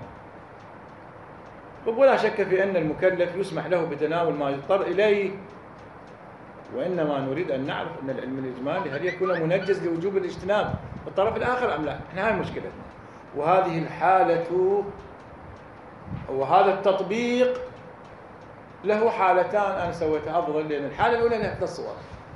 A: ولا شك في ان المكلف يسمح له بتناول ما يضطر اليه، وانما نريد ان نعرف ان العلم الاجمالي هل يكون منجز لوجوب الاجتناب الطرف الاخر ام لا. احنا هاي مشكلتنا، وهذه الحالة وهذا التطبيق له حالتان انا سويتها افضل، لان الحالة الاولى لها ثلاث صور.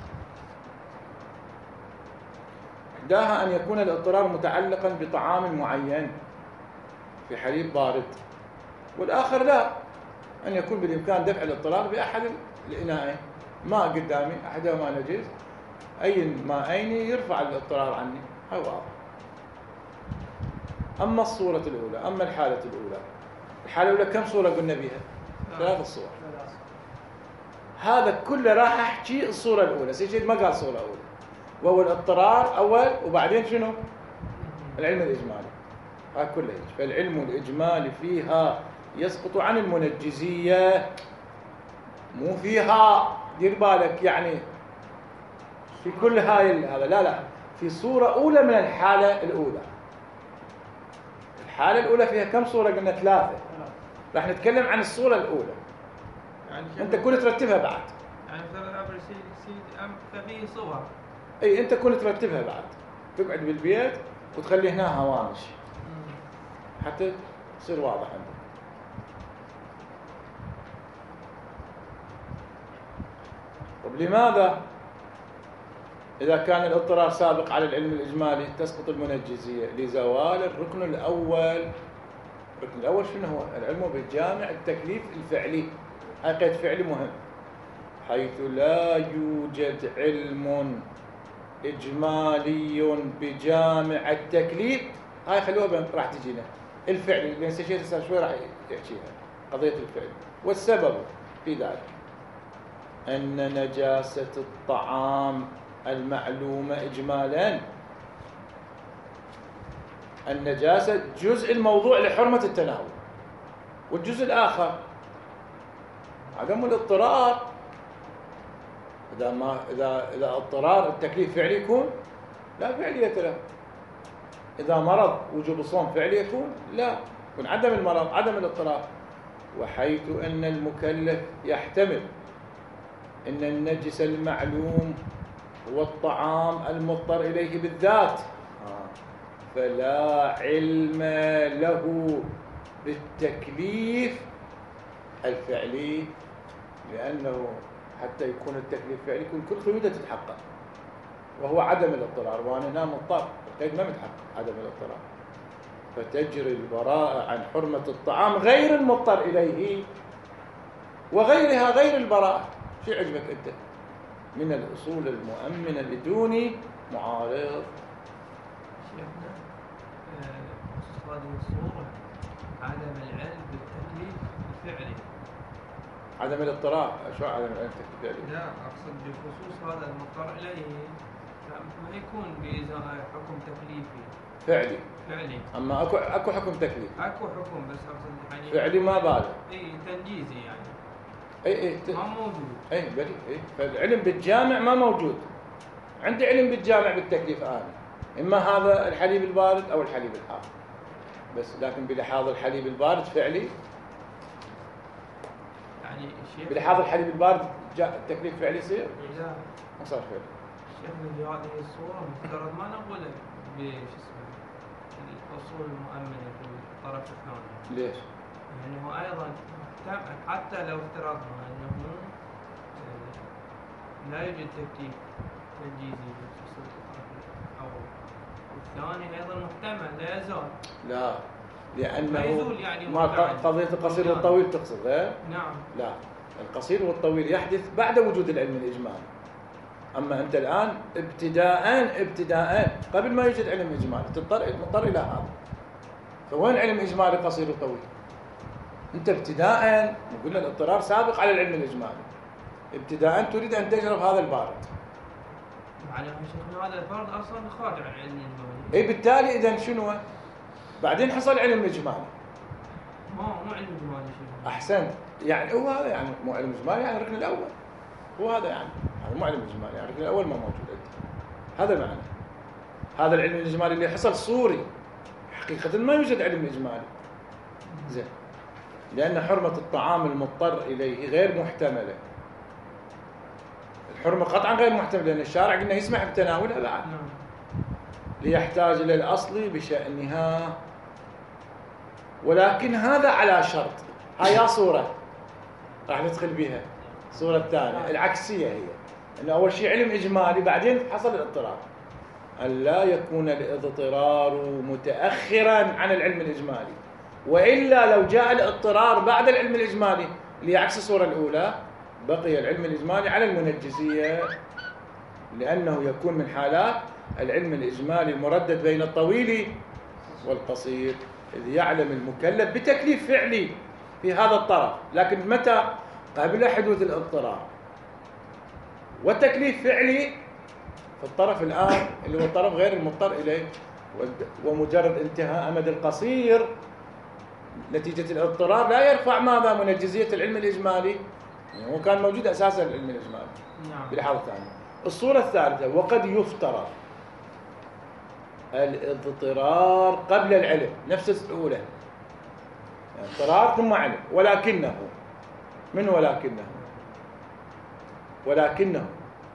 A: إحداها أن يكون الاضطرار متعلقا بطعام معين في حليب بارد، والآخر لا، أن يكون بالإمكان دفع الاضطرار بأحد الإناءين، ماء قدامي أحدهما نجس، أي ماءين يرفع الاضطرار عني، هو واضح. أما الصورة الأولى، أما الحالة الأولى، الحالة الأولى كم صورة قلنا بها؟ ثلاث صور. هذا كله راح أحكي الصورة الأولى، سيجد ما قال صورة أولى، وهو الاضطرار أول، وبعدين شنو؟ العلم الإجمالي. هذا كله يجي. فالعلم الإجمالي فيها يسقط عن المنجزية، مو فيها دير بالك يعني في كل هاي هذا، لا لا، في صورة أولى من الحالة الأولى. الحالة الأولى فيها كم صورة؟ قلنا ثلاثة. راح نتكلم عن الصورة الأولى،
B: يعني
A: أنت كل ترتبها بعد،
B: يعني مثلا ففي صور،
A: اي انت كنت ترتبها بعد، تقعد بالبيت وتخلي هنا هوامش حتى تصير واضح عندك. طب لماذا اذا كان الاضطرار سابق على العلم الاجمالي تسقط المنجزيه؟ لزوال الركن الاول. الركن الاول شنو هو؟ العلم بالجامع التكليف الفعلي. هاي قيد فعلي مهم، حيث لا يوجد علم إجمالي بجامع التكليف. هاي خلوها راح تجينا الفعل، لأن سيشيت هسه شوي راح يحكيها قضية الفعل. والسبب في ذلك أن نجاسة الطعام المعلومة إجمالا، النجاسة جزء الموضوع لحرمة التناول، والجزء الآخر عدم الاضطرار. إذا ما إذا إذا اضطرار التكليف فعلي يكون؟ لا فعلية له. إذا مرض وجوب الصوم فعلي يكون؟ لا، يكون عدم المرض، عدم الاضطرار. وحيث أن المكلف يحتمل أن النجس المعلوم هو الطعام المضطر إليه بالذات، فلا علم له بالتكليف الفعلي، لأنه حتى يكون التكليف فعلي يكون كل قيوده تتحقق، وهو عدم الاضطرار، وانا هنا مضطر، القيد ما متحقق عدم الاضطرار، فتجري البراءة عن حرمة الطعام غير المضطر إليه، وغيرها غير البراءة. شو عجبك أنت من الأصول المؤمنة بدون معارض؟
B: شيخنا خصوص هذه الصورة عدم العلم بالتكليف الفعلي.
A: عدم الاضطرار، شو عدم العلم بالتكليف الفعلي؟
B: لا، أقصد بخصوص هذا المضطر إليه ما يكون بإزاء حكم تكليفي
A: فعلي.
B: فعلي.
A: أما أكو أكو حكم تكليف.
B: أكو حكم بس أقصد يعني
A: فعلي ما بالغ.
B: إيه تنجيزي يعني.
A: اي اي
B: ما موجود.
A: اي بريء. اي فالعلم بالجامع ما موجود. عندي علم بالجامع بالتكليف انا، اما هذا الحليب البارد او الحليب الحار، بس لكن بلحاظ الحليب البارد فعلي،
B: يعني الشيخ
A: بلحاظ الحليب البارد جاء التكليف فعلي يصير؟
B: لا
A: ما صار فعلي.
B: شيخنا في هذه الصورة مفترض ما نقول بش اسمه الأصول المؤمنة في الطرف الثاني.
A: ليش؟
B: يعني هو أيضا حتى لو افترضنا أنه لا يوجد ترتيب تنجيزي في الطرف الأول والثاني أيضا محتمل لا يزال.
A: لا، لأنه
B: يزول يعني
A: ما قضية القصير والطويل تقصد ها؟
B: نعم.
A: لا، القصير والطويل يحدث بعد وجود العلم الإجمالي. أما أنت الآن ابتداء ابتداء قبل ما يوجد علم إجمالي تضطر مضطر إلى هذا. فوين علم إجمالي قصير وطويل؟ أنت ابتداء قلنا الاضطرار سابق على العلم الإجمالي. ابتداء تريد أن تجرب هذا البارد.
B: يعني شيخنا هذا الفرض أصلا خارج عن العلم الإجمالي.
A: إيه بالتالي إذا شنو؟ بعدين حصل علم إجمالي.
B: ما مو علم إجمالي شيخنا.
A: أحسنت. يعني هو هذا يعني مو علم إجمالي يعني الركن الأول. هو هذا يعني هذا مو علم إجمالي يعني الركن الأول ما موجود عندي. هذا معنى. هذا العلم الإجمالي اللي حصل صوري. حقيقة ما يوجد علم إجمالي. زين. لأن حرمة الطعام المضطر إليه غير محتملة. الحرمة قطعا غير محتملة لأن الشارع قلنا يسمح بتناولها بعد. ليحتاج إلى الأصل بشأنها. ولكن هذا على شرط. هاي صورة راح ندخل بها. الصورة الثانية العكسية هي أن أول شيء علم إجمالي بعدين حصل الاضطرار. أن لا يكون الاضطرار متأخرا عن العلم الإجمالي. وإلا لو جاء الاضطرار بعد العلم الإجمالي ليعكس الصورة الأولى بقي العلم الإجمالي على المنجزية لأنه يكون من حالات العلم الإجمالي المردد بين الطويل والقصير إذ يعلم المكلف بتكليف فعلي في هذا الطرف لكن متى؟ قبل حدوث الاضطرار والتكليف فعلي في الطرف الآن اللي هو الطرف غير المضطر إليه ومجرد انتهاء أمد القصير نتيجة الاضطرار لا يرفع ماذا منجزية العلم الإجمالي يعني هو كان موجود أساسا العلم الإجمالي
B: نعم.
A: بلحاظة ثانية. الصورة الثالثة وقد يفترض الاضطرار قبل العلم نفس الأولى يعني اضطرار ثم علم ولكنه من ولكنه ولكنه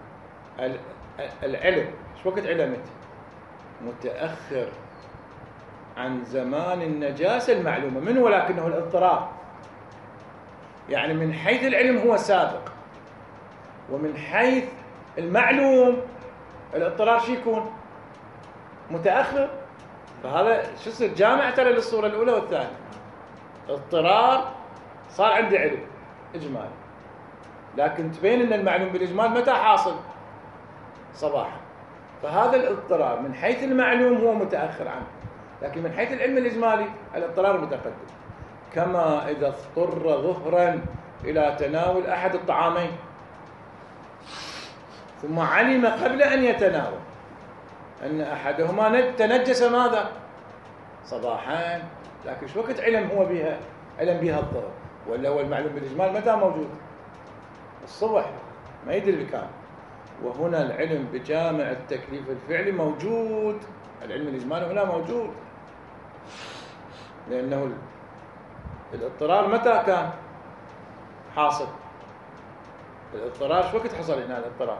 A: العلم ايش وقت علمت متأخر عن زمان النجاسة المعلومة من ولكنه الاضطرار يعني من حيث العلم هو سابق ومن حيث المعلوم الاضطرار شو يكون متأخر فهذا شو يصير جامع ترى للصورة الأولى والثانية اضطرار صار عندي علم إجمالي لكن تبين أن المعلوم بالإجمال متى حاصل صباحا فهذا الاضطرار من حيث المعلوم هو متأخر عنه لكن من حيث العلم الإجمالي الاضطرار متقدم كما إذا اضطر ظهرا إلى تناول أحد الطعامين ثم علم قبل أن يتناول أن أحدهما تنجس ماذا صباحا لكن شو وقت علم هو بها علم بها الظهر ولا هو المعلوم بالإجمال متى موجود الصبح ما يدري بكام وهنا العلم بجامع التكليف الفعلي موجود العلم الإجمالي هنا موجود لأنه الاضطرار متى كان حاصل الاضطرار شو وقت حصل هنا الاضطرار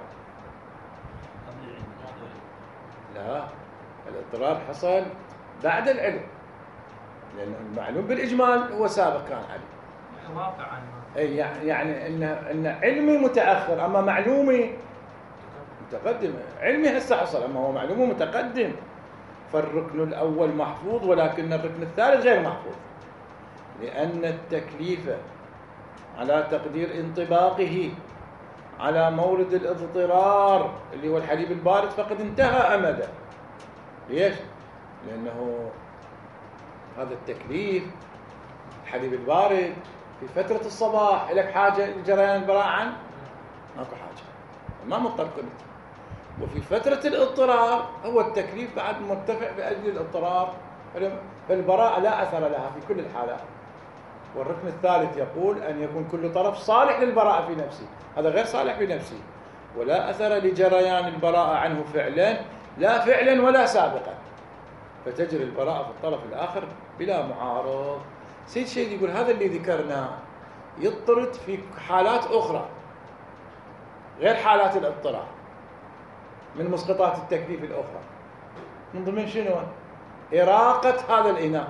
A: لا الاضطرار حصل بعد العلم لأنه المعلوم بالإجمال هو سابق كان علم
B: واقع عنه
A: أي يعني إن إن علمي متأخر أما معلومي متقدم علمي هسه حصل أما هو معلومه متقدم فالركن الأول محفوظ ولكن الركن الثالث غير محفوظ لأن التكليف على تقدير انطباقه على مورد الاضطرار اللي هو الحليب البارد فقد انتهى أمده ليش؟ لأنه هذا التكليف الحليب البارد في فترة الصباح لك حاجة لجريان البراءة عنه ماكو حاجة ما مضطر قلت وفي فترة الاضطرار هو التكليف بعد مرتفع بأجل الاضطرار فالبراءة لا أثر لها في كل الحالات والركن الثالث يقول أن يكون كل طرف صالح للبراءة في نفسه هذا غير صالح في نفسه ولا أثر لجريان البراءة عنه فعلا لا فعلا ولا سابقا فتجري البراءة في الطرف الآخر بلا معارض سيد شيء يقول هذا اللي ذكرناه يضطرد في حالات أخرى غير حالات الاضطرار من مسقطات التكليف الأخرى، من ضمن شنو؟ إراقة هذا الإناء،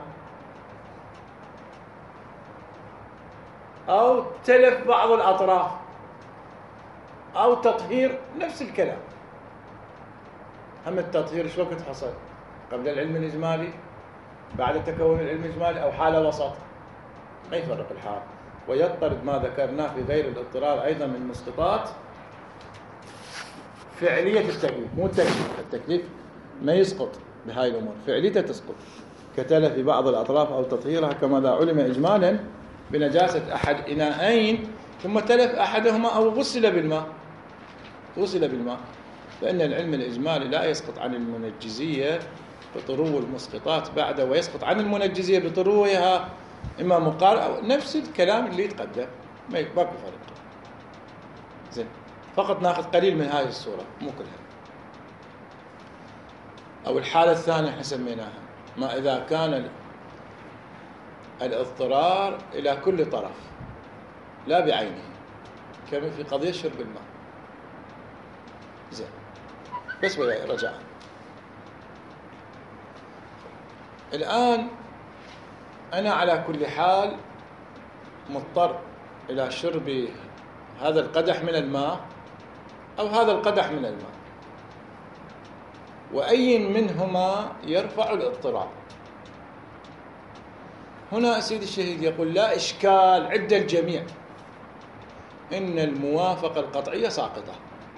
A: أو تلف بعض الأطراف، أو تطهير، نفس الكلام. هم التطهير شو وقت حصل؟ قبل العلم الإجمالي، بعد تكون العلم الإجمالي، أو حالة وسط، ما يفرق الحال. ويضطرد ما ذكرناه في غير الاضطرار أيضا من مسقطات فعلية التكليف، مو التكليف، التكليف ما يسقط بهاي الأمور، فعليته تسقط، كتلف بعض الأطراف أو تطهيرها، كما لا علم إجمالا بنجاسة أحد إناءين ثم تلف أحدهما أو غسل بالماء، غسل بالماء، فإن العلم الإجمالي لا يسقط عن المنجزية بطرو المسقطات بعده، ويسقط عن المنجزية بطروها إما مقارن أو نفس الكلام اللي يتقدم، ما يبقى فرق. زين، فقط ناخذ قليل من هذه الصورة، مو كلها. أو الحالة الثانية احنا سميناها ما إذا كان الاضطرار إلى كل طرف لا بعينه، كما في قضية شرب الماء. زين، بس رجع. الآن أنا على كل حال مضطر إلى شرب هذا القدح من الماء أو هذا القدح من الماء، وأي منهما يرفع الاضطرار. هنا سيد الشهيد يقول لا إشكال عند الجميع إن الموافقة القطعية ساقطة.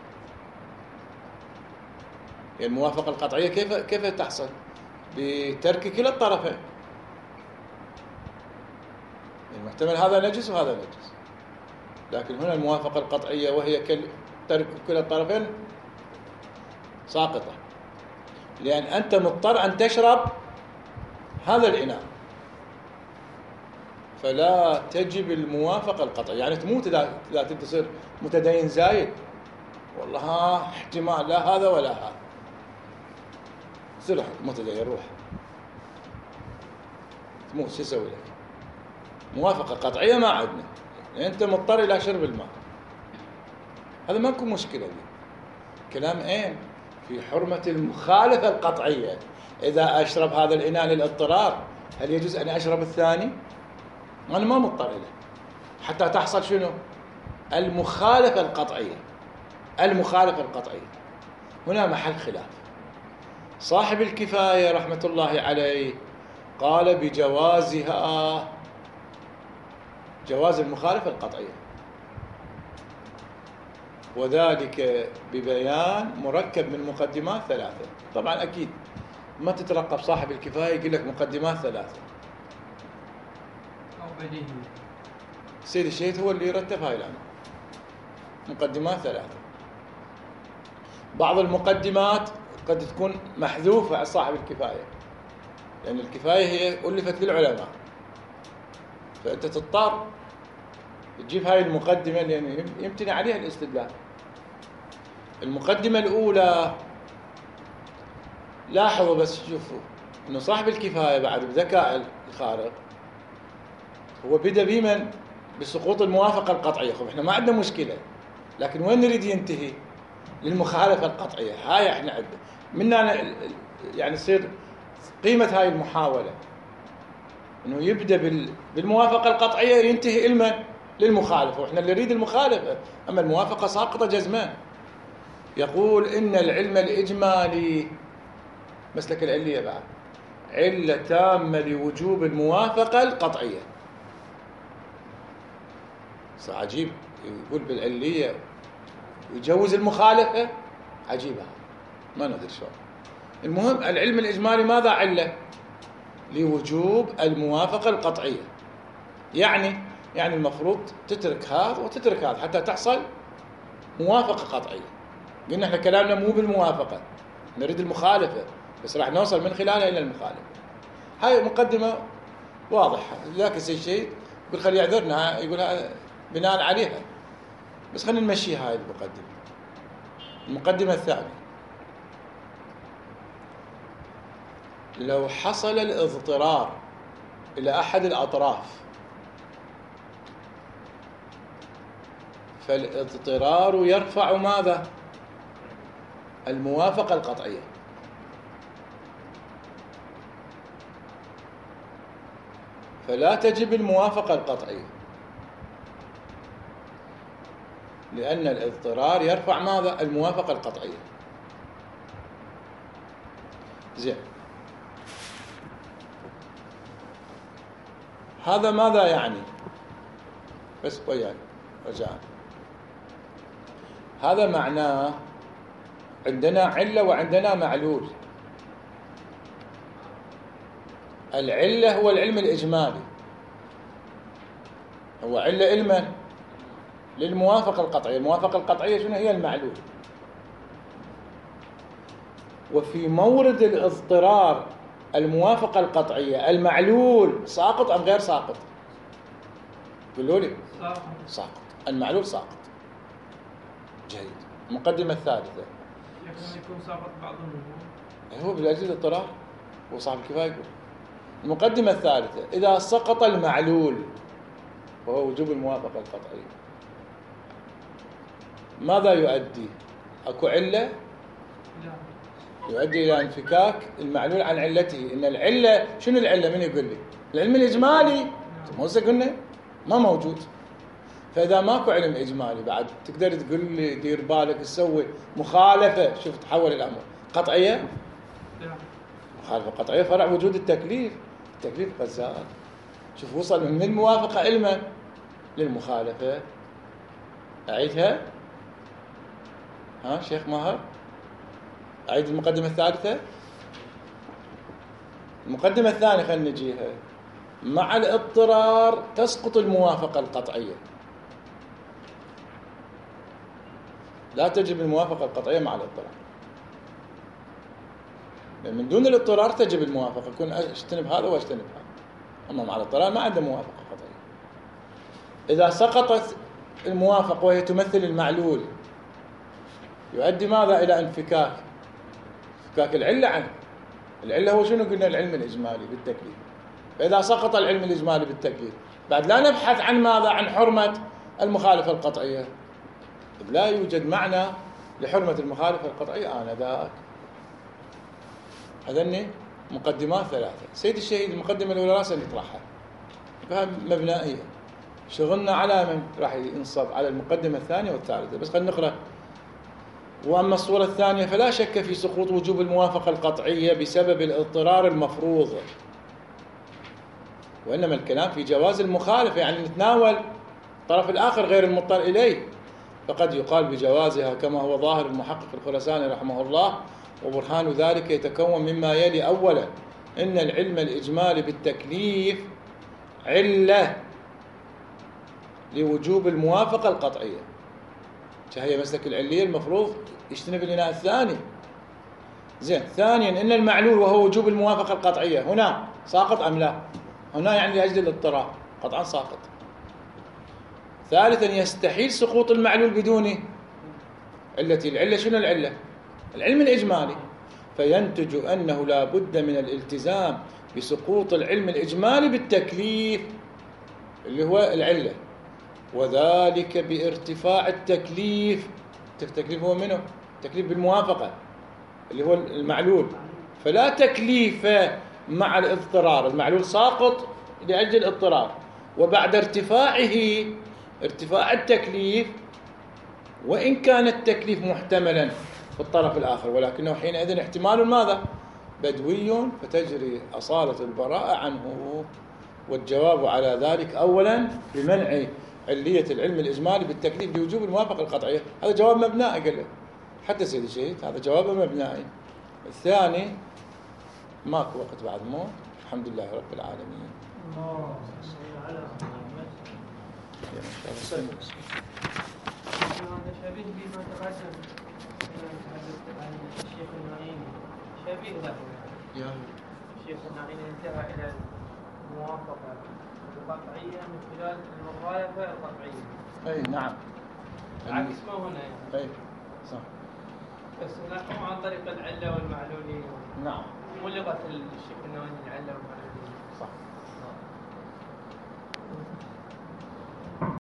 A: يعني الموافقة القطعية كيف كيف تحصل؟ بترك كلا الطرفين. المحتمل هذا نجس وهذا نجس، لكن هنا الموافقة القطعية وهي ترك كلا الطرفين ساقطة، لأن أنت مضطر أن تشرب هذا الإناء، فلا تجب الموافقة القطعية. يعني تموت إذا إذا تصير متدين زايد، والله ها احتمال لا هذا ولا هذا، صير متدين روح تموت، شو يسوي لك؟ موافقة قطعية ما عندنا، أنت مضطر إلى شرب الماء، هذا ما يكون مشكلة دي. كلام إيه في حرمة المخالفة القطعية. إذا أشرب هذا الإناء للاضطرار، هل يجوز أن أشرب الثاني؟ أنا ما مضطر له، حتى تحصل شنو؟ المخالفة القطعية. المخالفة القطعية هنا محل خلاف. صاحب الكفاية رحمة الله عليه قال بجوازها، جواز المخالفة القطعية، وذلك ببيان مركب من مقدمات ثلاثة. طبعا أكيد ما تترقب صاحب الكفاية يقول لك مقدمات ثلاثة،
B: أو بديهي.
A: سيد الشهيد هو اللي يرتب هاي الأمر، مقدمات ثلاثة. بعض المقدمات قد تكون محذوفة على صاحب الكفاية، لأن الكفاية هي ألفت للعلماء، فأنت تضطر تجيب هاي المقدمة لأن يمتنع عليها الاستدلال. المقدمة الأولى، لاحظوا بس شوفوا إنه صاحب الكفاية بعد بذكاء الخارق هو بدأ بمن؟ بسقوط الموافقة القطعية. خب إحنا ما عندنا مشكلة، لكن وين نريد ينتهي؟ للمخالفة القطعية. هاي إحنا عندنا منا يعني تصير قيمة هاي المحاولة إنه يبدأ بالموافقة القطعية ينتهي إلما للمخالفة، وإحنا اللي نريد المخالفة، أما الموافقة ساقطة جزمان. يقول إن العلم الإجمالي مسلك العلية بعد علة تامة لوجوب الموافقة القطعية. عجيب يقول بالعلية ويجوز المخالفة، عجيبة ما ندري شو. المهم العلم الإجمالي ماذا علة؟ لوجوب الموافقة القطعية. يعني يعني المفروض تترك هذا وتترك هذا حتى تحصل موافقة قطعية. قلنا احنا كلامنا مو بالموافقة، نريد المخالفة، بس راح نوصل من خلالها إلى المخالفة. هاي مقدمة واضحة، ذاك الشيء يقول خلي يعذرنا، يقولها بناء عليها، بس خلينا نمشي هاي المقدمة. المقدمة الثانية، لو حصل الاضطرار إلى أحد الأطراف فالاضطرار يرفع ماذا؟ الموافقة القطعية. فلا تجب الموافقة القطعية، لأن الاضطرار يرفع ماذا؟ الموافقة القطعية. زين، هذا ماذا يعني؟ بس وياك رجاء. هذا معناه عندنا علة وعندنا معلول. العلة هو العلم الإجمالي، هو علة لمن؟ للموافقة القطعية. الموافقة القطعية شنو هي؟ المعلول. وفي مورد الاضطرار الموافقة القطعية المعلول ساقط أم غير ساقط؟ قولوا لي.
B: ساقط.
A: ساقط، المعلول ساقط. جيد. المقدمة الثالثة.
B: يكون يكون ساقط بعض النجوم.
A: هو بالأجل الاضطرار، هو صاحب الكفاية يقول. المقدمة الثالثة: إذا سقط المعلول وهو وجوب الموافقة القطعية، ماذا يؤدي؟ أكو علة؟
B: لا.
A: يؤدي إلى انفكاك المعلول عن علته. إن العلة شنو العلة؟ من يقول لي؟ العلم الإجمالي. مو هسه قلنا ما موجود. فإذا ماكو علم إجمالي بعد تقدر تقول لي دير بالك تسوي مخالفة. شوف تحول الأمر قطعية.
B: لا.
A: مخالفة قطعية فرع وجود التكليف. التكليف غزال. شوف وصل من الموافقة علما للمخالفة. أعيدها. ها شيخ ماهر، أعيد المقدمة الثالثة. المقدمة الثانية خلينا نجيها. مع الاضطرار تسقط الموافقة القطعية. لا تجب الموافقة القطعية مع الاضطرار. من دون الاضطرار تجب الموافقة، يكون اجتنب هذا واجتنب هذا. أما مع الاضطرار ما عنده موافقة قطعية. إذا سقطت الموافقة وهي تمثل المعلول يؤدي ماذا؟ إلى انفكاك انفكاك العلة عنه. العلة هو شنو قلنا؟ العلم الإجمالي بالتكليف. فإذا سقط العلم الإجمالي بالتكليف بعد لا نبحث عن ماذا؟ عن حرمة المخالفة القطعية. لا يوجد معنى لحرمة المخالفة القطعية آنذاك. هذني مقدمات ثلاثة. سيد الشهيد المقدمة الأولى راسا نطرحها فهم مبنائية. شغلنا على من راح ينصب على المقدمة الثانية والثالثة. بس خلينا نقرأ. وأما الصورة الثانية فلا شك في سقوط وجوب الموافقة القطعية بسبب الاضطرار المفروض، وإنما الكلام في جواز المخالفة، يعني نتناول الطرف الآخر غير المضطر إليه، فقد يقال بجوازها كما هو ظاهر المحقق الخراساني رحمه الله. وبرهان ذلك يتكون مما يلي. أولا إن العلم الإجمالي بالتكليف علة لوجوب الموافقة القطعية. هي مسلك العلية المفروض يجتنب الإناء الثاني. زين. ثانيا إن المعلول وهو وجوب الموافقة القطعية هنا ساقط أم لا؟ هنا يعني لأجل الاضطرار قطعا ساقط. ثالثا يستحيل سقوط المعلول بدونه علة. العلة شنو العلة؟ العلم الإجمالي. فينتج أنه لا بد من الالتزام بسقوط العلم الإجمالي بالتكليف اللي هو العلة، وذلك بارتفاع التكليف. التكليف هو منه؟ التكليف بالموافقة اللي هو المعلول. فلا تكليف مع الاضطرار. المعلول ساقط لأجل الاضطرار، وبعد ارتفاعه ارتفاع التكليف، وإن كان التكليف محتملا في الطرف الآخر، ولكنه حينئذ احتمال ماذا؟ بدوي، فتجري أصالة البراءة عنه. والجواب على ذلك أولا بمنع علية العلم الإجمالي بالتكليف بوجوب الموافقة القطعية. هذا جواب مبنائي قال له حتى سيد الشهيد، هذا جواب مبنائي. الثاني ماكو وقت بعد مو. الحمد لله رب العالمين.
B: الله على
A: يا ما شاء الله.
B: هذا شبيه بما تقدم عن الشيخ النعيمي، شبيه له.
A: يا
B: الشيخ النعيمي انتهى إلى الموافقة القطعية من خلال المخالفة القطعية.
A: أي نعم.
B: عكس ما هنا يعني.
A: أي صح.
B: بس نحكم عن طريق العلة والمعلولية.
A: نعم.
B: مو لغة الشيخ النعيمي العلة والمعلولية.
A: صح.